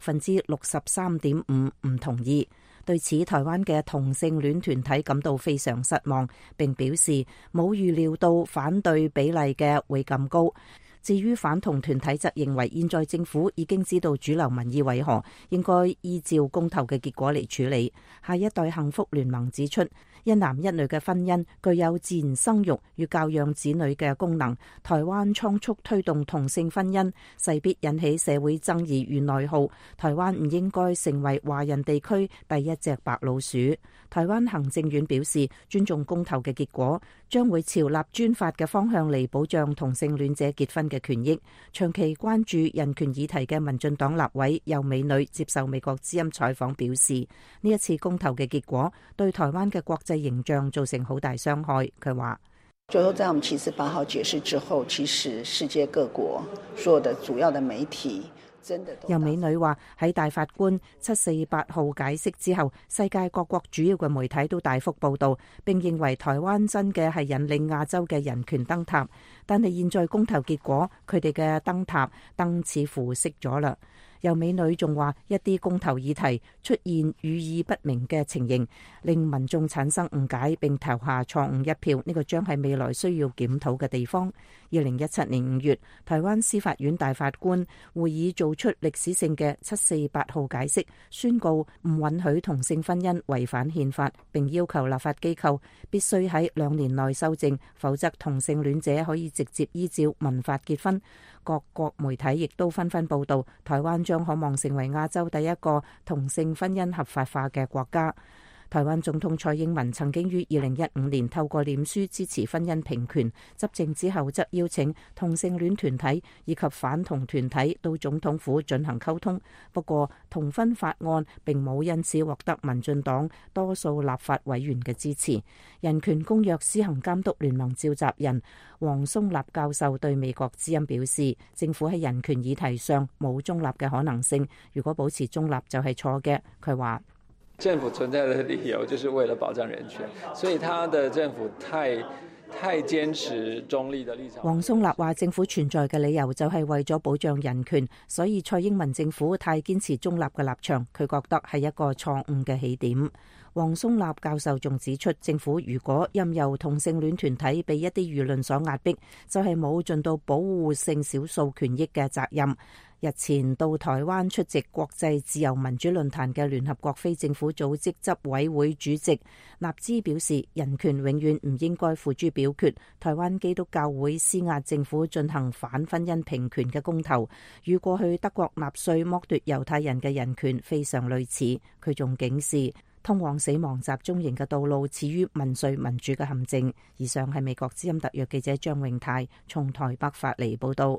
，63.5%唔同意。對此，台灣嘅同性戀團體感到非常失望，並表示冇預料到反對比例嘅會咁高。至於反同團體則認為，現在政府已經知道主流民意為何，應該依照公投嘅結果嚟處理。下一代幸福聯盟指出，一男一女嘅婚姻具有自然生育與教養子女嘅功能。台灣倉促推動同性婚姻，勢必引起社會爭議與內耗。台灣唔應該成為華人地區第一隻白老鼠。台灣行政院表示，尊重公投嘅結果，將會朝立專法嘅方向嚟保障同性戀者結婚嘅權益。長期關注人權議題嘅民進黨立委游美女接受美國之音採訪表示，呢一次公投嘅結果對台灣嘅國際形象造成好大傷害。佢話， 最後在我們7月8號解釋之後，其實世界各國所有的主要的媒體游美女話，喺大法官748號解釋之後，世界各國主要嘅媒體都大幅報道，並認為台灣真嘅係引領亞洲嘅人權燈塔。但係現在公投結果，佢哋嘅燈塔燈似乎熄咗啦。游美女仲話，一啲公投議題出現語意不明嘅情形，令民眾產生誤解並投下錯誤一票，呢個將係未來需要檢討嘅地方。2017年5月，台灣司法院大法官會議做出歷史性嘅748號解釋，宣告唔允許同性婚姻違反憲法，並要求立法機構必須喺2年內修正，否則同性戀者可以直接依照民法結婚。各國媒體亦都紛紛報道，台灣將可望成為亞洲第一個同性婚姻合法化嘅國家。台灣總統蔡英文曾經於2015年透過臉書支持婚姻平權，執政之後則邀請同性戀團體以及反同團體到總統府進行溝通。不過同婚法案並冇因此獲得民進黨多數立法委員嘅支持。人權公約施行監督聯盟召集人黃松立教授對美國之音表示，政府喺人權議題上冇中立嘅可能性，如果保持中立就係錯嘅。佢話， 政府存在的理由就是為了保障人權，所以他的政府太堅持中立的立場。黃松立話，政府存在嘅理由就係為咗保障人權，所以蔡英文政府太堅持中立嘅立場，佢覺得係一個錯誤嘅起點。黃松立教授仲指出，政府如果任由同性戀團體被一啲輿論所壓迫，就係冇盡到保護性少數權益嘅責任。日前到台灣出席國際自由民主論壇嘅聯合國非政府組織執委會主席納茲表示，人權永遠唔應該付諸表決。台灣基督教會施壓政府進行反婚姻平權嘅公投，與過去德國納粹剝奪猶太人嘅人權非常類似。佢仲警示，通往死亡集中營嘅道路始於民粹民主嘅陷阱。以上係美國之音特約記者張永泰從台北發嚟報道。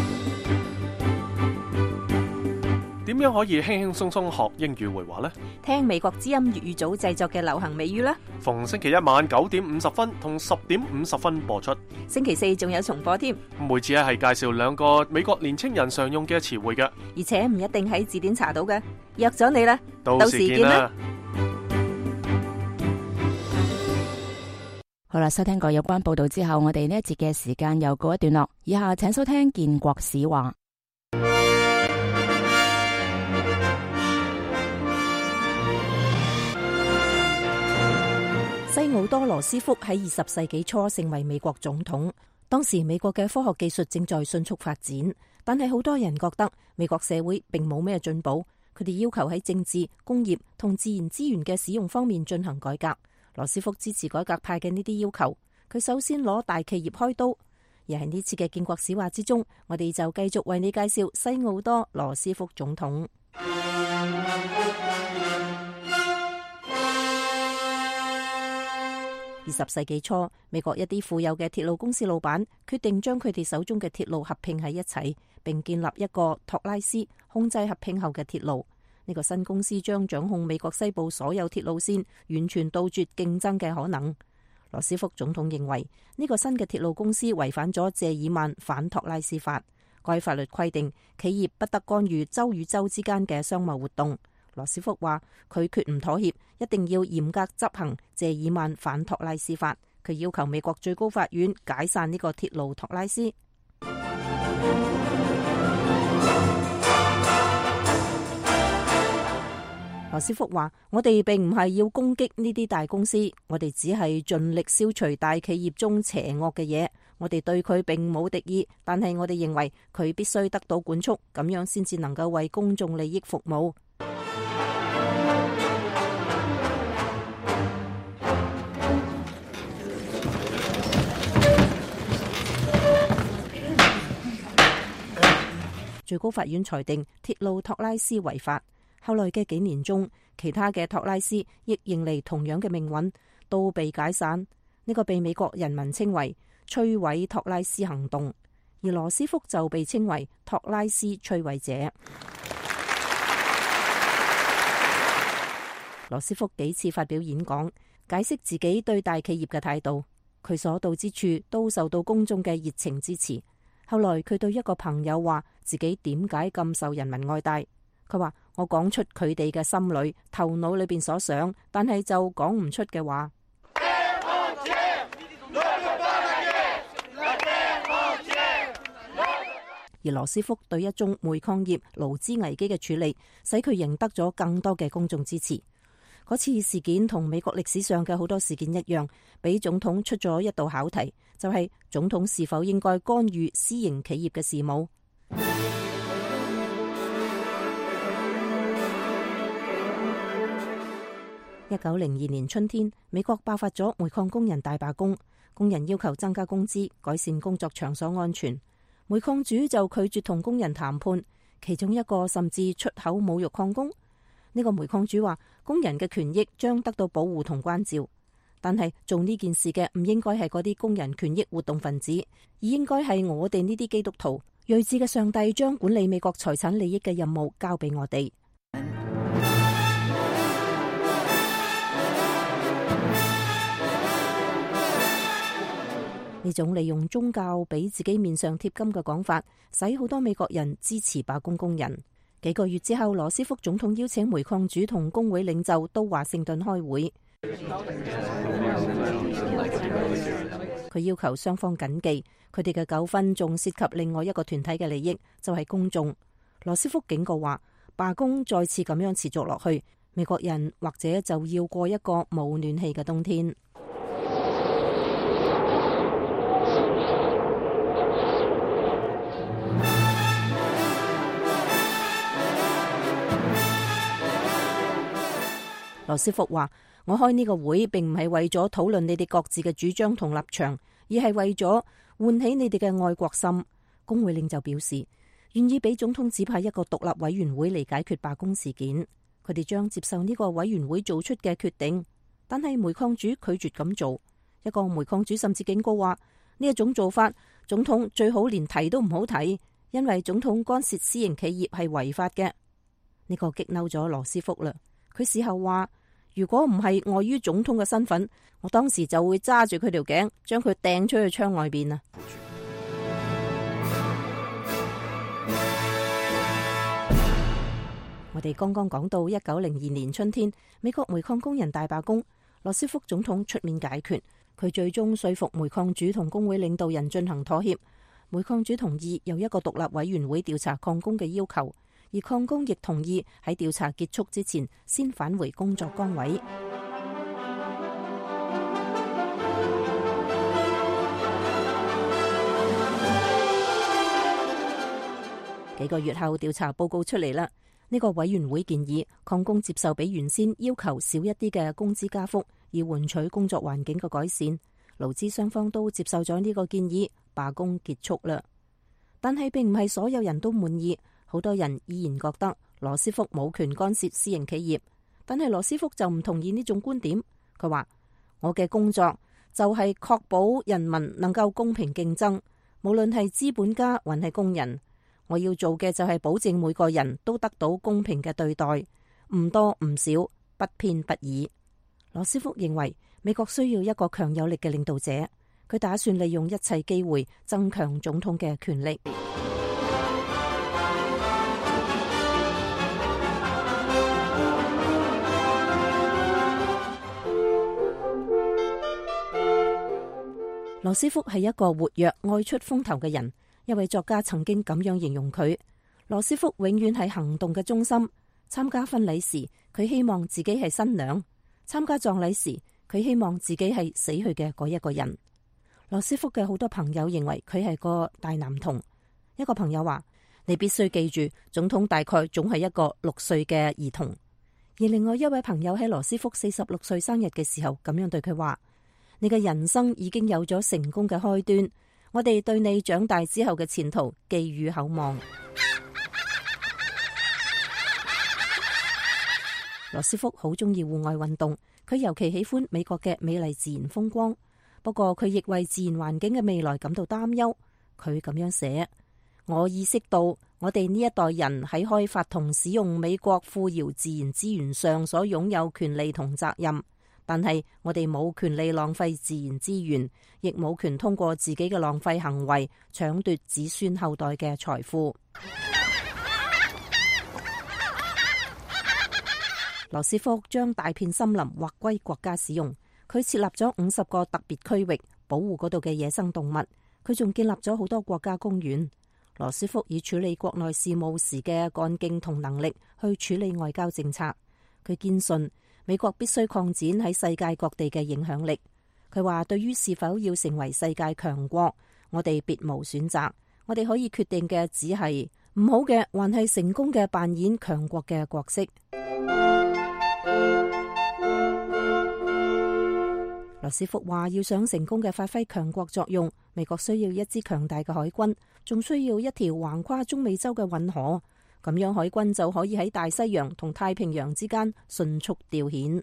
點樣可以輕輕鬆鬆學英語會話呢？ 聽美國之音粵語組製作嘅流行美語啦。 逢星期一晚9:50同10:50播出。 星期4仲有重播添。 每次係介紹2個美國年青人常用嘅詞彙嘅， 而且唔一定喺字典查到嘅。約咗你啦， 到時見啦。 好啦，收聽過有關報道之後，我哋呢一節嘅時間又告一段落。以下請收聽建國史話。西奧多羅斯福喺20世紀初成為美國總統。當時美國嘅科學技術正在迅速發展，但係好多人覺得美國社會並冇咩進步。佢哋要求喺政治、工業同自然資源嘅使用方面進行改革。羅斯福支持改革派嘅呢啲要求。佢首先攞大企業開刀。而喺呢次嘅建國史話之中，我哋就繼續為你介紹西奧多羅斯福總統。20世紀初，美國一啲富有嘅鐵路公司老闆決定將佢哋手中嘅鐵路合併喺一齊，並建立一個托拉斯控制合併後嘅鐵路。 呢個新公司將掌控美國西部所有鐵路線，完全杜絕競爭嘅可能。羅斯福總統認為呢個新嘅鐵路公司違反咗謝爾曼反托拉斯法，該法律規定企業不得干預州與州之間嘅商貿活動。羅斯福話佢決唔妥協，一定要嚴格執行謝爾曼反托拉斯法。佢要求美國最高法院解散呢個鐵路托拉斯。羅斯福話：我哋並唔係要攻擊呢啲大公司，我哋只係盡力消除大企業中邪惡嘅嘢。我哋對佢並冇敵意，但係我哋認為佢必須得到管束，咁樣先至能夠為公眾利益服務。最高法院裁定鐵路托拉斯違法。後來嘅幾年中，其他嘅托拉斯亦迎嚟同樣嘅命運，都被解散。呢個被美國人民稱為摧毀托拉斯行動，而羅斯福就被稱為托拉斯摧毀者。羅斯福幾次發表演講，解釋自己對大企業嘅態度，佢所到之處都受到公眾嘅熱情支持。後來佢對一個朋友話自己點解咁受人民愛戴，佢話我講出佢哋嘅心裏、頭腦裏邊所想，但係就講唔出嘅話。而羅斯福對一宗煤礦業勞資危機嘅處理，使佢贏得咗更多嘅公眾支持。嗰次事件同美國歷史上嘅好多事件一樣，俾總統出咗一道考題，就係總統是否應該干預私營企業嘅事務。1902年春天，美國爆發咗煤礦工人大罷工，工人要求增加工資、改善工作場所安全。煤礦主就拒絕同工人談判，其中一個甚至出口侮辱礦工。呢個煤礦主話，工人嘅權益將得到保護同關照，但係做呢件事嘅唔應該係嗰啲工人權益活動分子，而應該係我哋呢啲基督徒。睿智嘅上帝將管理美國財產利益嘅任務交俾我哋。呢種利用宗教俾自己面上貼金嘅講法，使好多美國人支持罷工工人。幾個月之後，羅斯福總統邀請煤礦主同工會領袖到華盛頓開會，佢要求雙方謹記，佢哋嘅糾紛仲涉及另外一個團體嘅利益，就係公眾。羅斯福警告話，罷工再次咁樣持續落去，美國人或者就要過一個冇暖氣嘅冬天。羅斯福話：我開呢個會並唔係為咗討論你哋各自嘅主張同立場，而係為咗喚起你哋嘅愛國心。工會領袖表示願意俾總統指派一個獨立委員會嚟解決罷工事件，佢哋將接受呢個委員會做出嘅決定。但係煤礦主拒絕咁做，一個煤礦主甚至警告話：呢一種做法，總統最好連提都唔好提，因為總統干涉私營企業係違法嘅。呢個激嬲咗羅斯福啦。佢事後話：如果唔係礙於總統嘅身份，我當時就會揸住佢條頸，將佢掟出去窗外邊啊！我哋剛剛講到1902年春天，美國煤礦工人大罷工，羅斯福總統出面解決，佢最終說服煤礦主同工會領導人進行妥協。煤礦主同意有一個獨立委員會調查礦工嘅要求。而礦工亦同意喺調查結束之前先返回工作崗位。幾個月後，調查報告出嚟啦。呢個委員會建議礦工接受比原先要求少一啲嘅工資加幅，以換取工作環境嘅改善。勞資雙方都接受咗呢個建議，罷工結束啦。但係並唔係所有人都滿意。好多人依然覺得羅斯福冇權干涉私營企業，但係羅斯福就唔同意呢種觀點。佢話：我嘅工作就係確保人民能夠公平競爭，無論係資本家還係工人。我要做嘅就係保證每個人都得到公平嘅對待， 唔多唔少，不偏不倚。羅斯福認為美國需要一個強有力嘅領導者，佢打算利用一切機會增強總統嘅權力。羅斯福係一個活躍、愛出風頭嘅人。一位作家曾經咁樣形容佢：羅斯福永遠係行動嘅中心。參加婚禮時，佢希望自己係新娘；參加葬禮時，佢希望自己係死去嘅嗰一個人。羅斯福嘅好多朋友認為佢係個大男童。一個朋友話：你必須記住，總統大概總係一個6歲嘅兒童。而另外一位朋友喺羅斯福46歲生日嘅時候咁樣對佢話：你嘅人生已經有咗成功嘅開端，我哋對你長大之後嘅前途寄予厚望。羅斯福好中意戶外運動，佢尤其喜歡美國嘅美麗自然風光。不過佢亦為自然環境嘅未來感到擔憂。佢咁樣寫：我意識到我哋呢一代人喺開發同使用美國富饒自然資源上所擁有權利同責任，但係我哋冇權利浪費自然資源，亦冇權通過自己嘅浪費行為搶奪子孫後代嘅財富。羅斯福將大片森林劃歸國家使用，佢設立咗50個特別區域，保護嗰度嘅野生動物。佢仲建立咗好多國家公園。羅斯福以處理國內事務時嘅幹勁同能力去處理外交政策。佢堅信美國必須擴展喺世界各地嘅影響力。佢話：對於是否要成為世界強國，我哋別無選擇。我哋可以決定嘅只係唔好嘅，還係成功嘅扮演強國嘅角色。羅斯福話：要想成功嘅發揮強國作用，美國需要一支強大嘅海軍，仲需要一條橫跨中美洲嘅運河。咁樣海軍就可以喺大西洋同太平洋之間迅速調遣。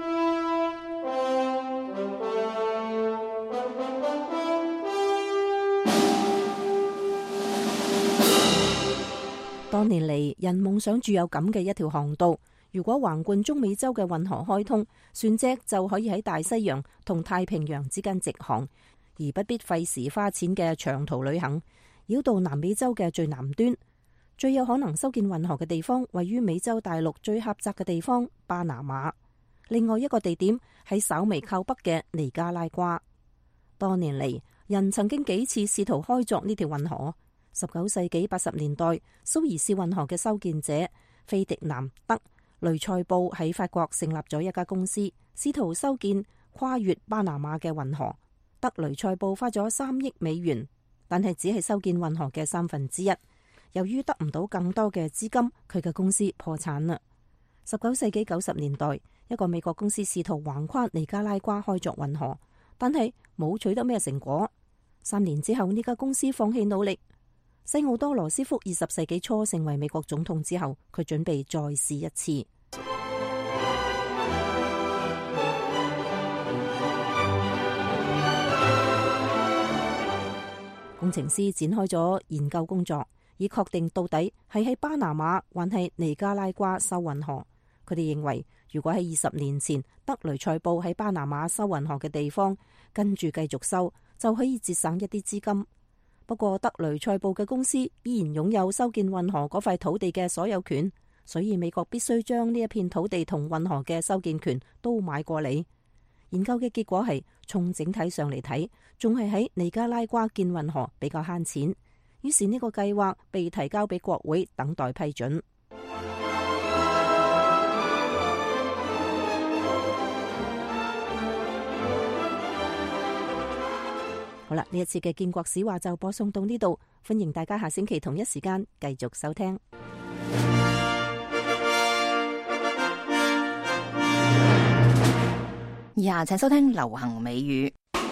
多年嚟，人夢想住有咁嘅一條航道。如果橫貫中美洲嘅運河開通，船隻就可以喺大西洋同太平洋之間直航，而不必費時花錢嘅長途旅行，繞到南美洲嘅最南端。最有可能修建運河嘅地方位於美洲大陸最狹窄嘅地方巴拿馬，另外一個地點喺稍微靠北嘅尼加拉瓜。多年嚟，人曾經幾次試圖開鑿呢條運河。19世紀80年代，蘇伊士運河嘅修建者菲迪南德雷塞布喺法國成立咗一家公司，試圖修建跨越巴拿馬嘅運河。德雷塞布花咗3億美元，但係只係修建運河嘅1/3。由於得唔到更多嘅資金，佢嘅公司破產啦。19世紀90年代，一個美國公司試圖橫跨尼加拉瓜開鑿運河，但係冇取得咩成果。3年之後，呢家公司放棄努力。西奧多羅斯福20世紀初成為美國總統之後，佢準備再試一次。工程師展開咗研究工作，以確定到底係喺巴拿馬還係尼加拉瓜修運河。佢哋認為，如果喺20年前德雷塞布喺巴拿馬修運河嘅地方跟住繼續修，就可以節省一啲資金。不過德雷塞布嘅公司依然擁有修建運河嗰塊土地嘅所有權，所以美國必須將呢一片土地同運河嘅修建權都買過嚟。研究嘅結果係，從整體上嚟睇，仲係喺尼加拉瓜建運河比較慳錢。於是呢個計劃被提交俾國會等待批准。好啦，呢一次嘅建國史話就播送到呢度，歡迎大家下星期同一時間繼續收聽。 以下請收聽流行美語。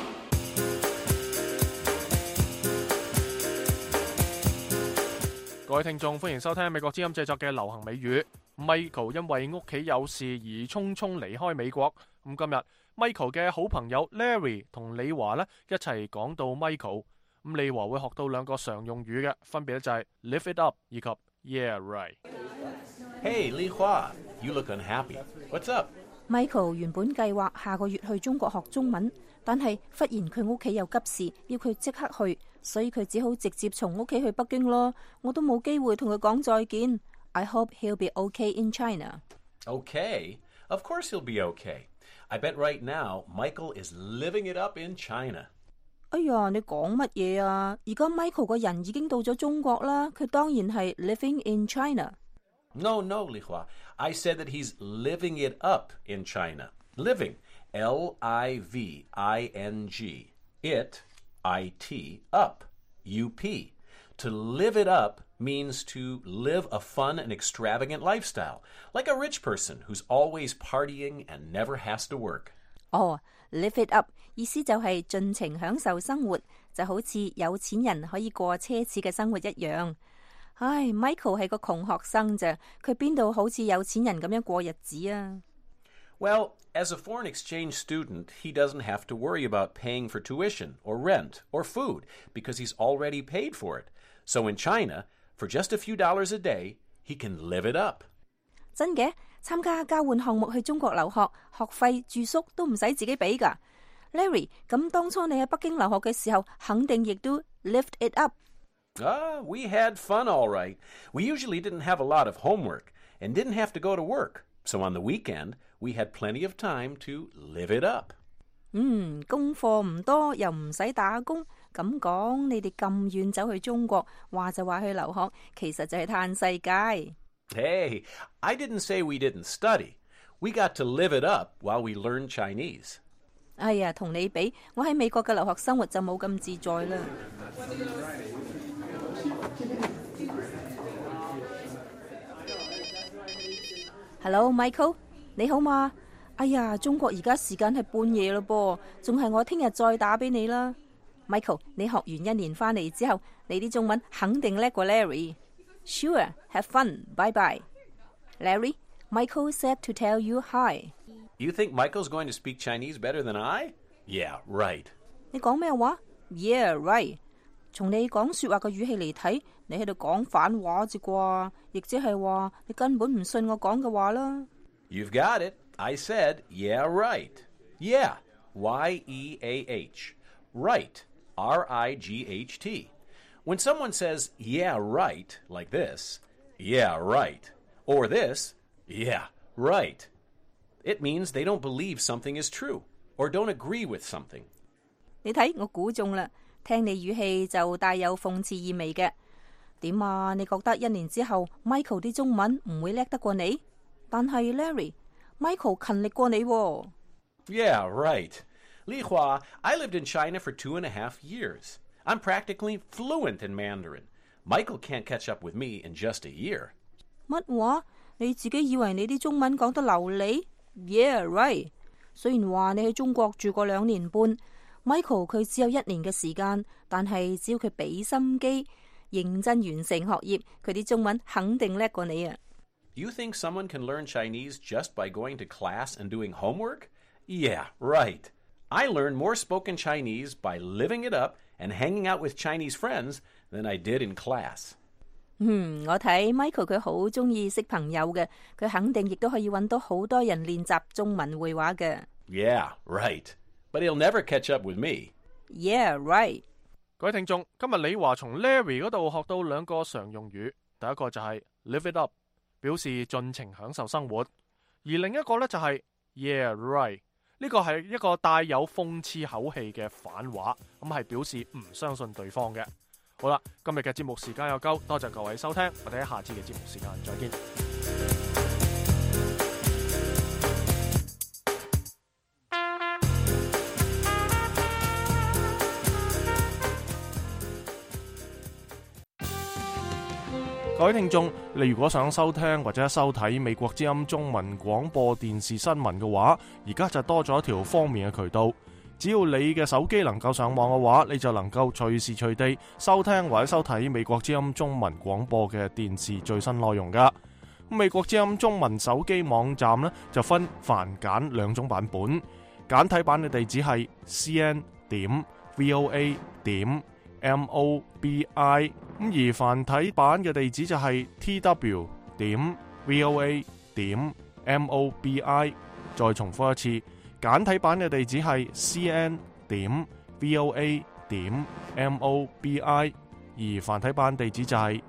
各位聽眾，歡迎收聽美國之音製作嘅流行美語。Michael 因為屋企有事而匆匆離開美國。咁今日 Michael 嘅好朋友 Larry 同李華呢一齊講到 Michael。咁李華會學到2個常用語嘅，分別就係 lift it up 以及 yeah right。 Hey 李華 you look unhappy. What's up? Michael 原本計劃下個月去中國學中文，但係忽然佢屋企有急事，要佢即刻去，所以佢只好直接從屋企去北京咯。我都冇機會同佢講再見。I hope he'll be okay in China. Okay. Of course he'll be okay. I bet right now Michael is living it up in China. 哎呀，你講乜嘢啊？而家 Michael 個人已經到咗中國啦，佢當然係 living in China。 No, Li Hua. I said that he's living it up in China. Living. L-I-V-I-N-G. It, I-T, up. U-P. To live it up means to live a fun and extravagant lifestyle, like a rich person who's always partying and never has to work. Live it up 意思就係盡情享受生活，就好似有錢人可以過奢侈嘅生活一樣。唉 ，Michael 係個窮學生咋，佢邊度好似有錢人咁樣過日子啊 ？Well, as a foreign exchange student, he doesn't have to worry about paying for tuition or rent or food because he's already paid for it. So in China, for just a few dollars a day, he can live it up. 真嘅，參加交換項目去中國留學，學費住宿都唔使自己俾㗎。Larry， 咁當初你喺北京留學嘅時候，肯定亦都 lived it up。 We had fun all right. We usually didn't have a lot of homework and didn't have to go to work. So on the weekend, we had plenty of time to live it up. 功課唔多又唔使打工，咁講你哋咁遠走去中國，話就話去留學，其實就係嘆世界。 Hey, I didn't say we didn't study. We got to live it up while we learned Chinese. 哎呀，同你比，我喺美國嘅留學生活就冇咁自在啦。Hello, Michael， 你好嘛？哎呀，中國而家時間係半夜咯噃，仲係我聽日再打俾你啦。Michael， 你學完1年翻嚟之後，你啲中文肯定叻過 Larry。Sure, have fun. Bye bye. Larry, Michael said to tell you hi. You think Michael's going to speak Chinese better than I? Yeah, right. 你講咩話 ？Yeah, right. 從你講說話嘅語氣嚟睇，你喺度講反話啫啩，亦即係話你根本唔信我講嘅話啦。 You've got it. I said, yeah, right. Yeah, Y-E-A-H. Right, R-I-G-H-T. When someone says, yeah, right, like this, yeah, right, or this, yeah, right, it means they don't believe something is true, or don't agree with something. 你睇，我估中啦，聽你語氣就帶有諷刺意味嘅。點啊？你覺得1年之後 Michael 啲中文唔會叻得過你？但係 Larry，Michael 勤力過你喎。 Yeah, right. Li Hua, I lived in China for 2.5 years. I'm practically fluent in Mandarin. Michael can't catch up with me in just a year. 乜話？你自己以為你啲中文講得流利 ？Yeah, right. 雖然話你喺中國住過2年半 ，Michael 佢只有1年嘅時間，但係只要佢俾心機，認真完成學業，佢啲中文肯定叻過你啊！ You think someone can learn Chinese just by going to class and doing homework? Yeah, right. I learned more spoken Chinese by living it up and hanging out with Chinese friends than I did in class. 我睇 Michael 佢好中意識朋友嘅，佢肯定亦都可以揾到好多人練習中文會話嘅。 Yeah, right. But he'll never catch up with me. Yeah, right. 各位聽眾，今日李華從 Larry 嗰度學到2個常用語，第一個就係 live it up， 表示盡情享受生活；而另一個呢，就係 yeah, right， 呢個係一個帶有諷刺口氣嘅反話，咁係表示唔相信對方嘅。好啦，今日嘅節目時間又夠，多謝各位收聽，我哋喺下次嘅節目時間再見。各位聽眾，你如果想收聽或者收睇美國之音中文廣播電視新聞嘅話，而家就多咗一條方便嘅渠道。只要你嘅手機能夠上網嘅話，你就能夠隨時隨地收聽或者收睇美國之音中文廣播嘅電視最新內容噶。美國之音中文手機網站呢，就分繁簡2種版本，簡體版嘅地址係 cn.voa.mobi， 而繁體版嘅地址就係 tw.voa.mobi。 ，MOBI。再重複一次，簡體版嘅地址係 cn.voa.mobi， 而繁體版地址就係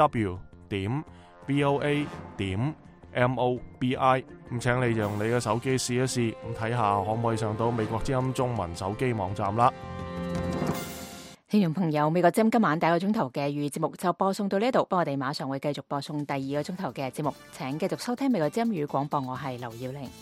tw.voa.mobi。咁請你用你嘅手機試一試，咁睇下可唔可以上到美國之音中文手機網站啦。 聽眾朋友，美國之音今晚第一個鐘頭嘅粵語節目就播送到呢度，不過我哋馬上會繼續播送第二個鐘頭嘅節目，請繼續收聽美國之音粵語廣播，我係劉耀玲。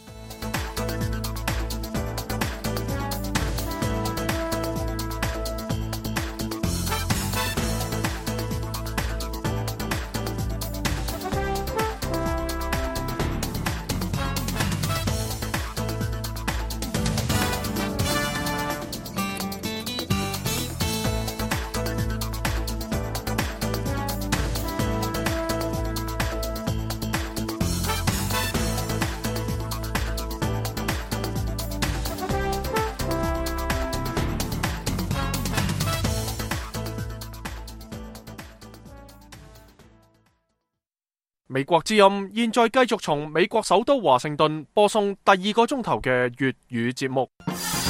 美國之音現在繼續從美國首都華盛頓播送第二個鐘頭嘅粵語節目。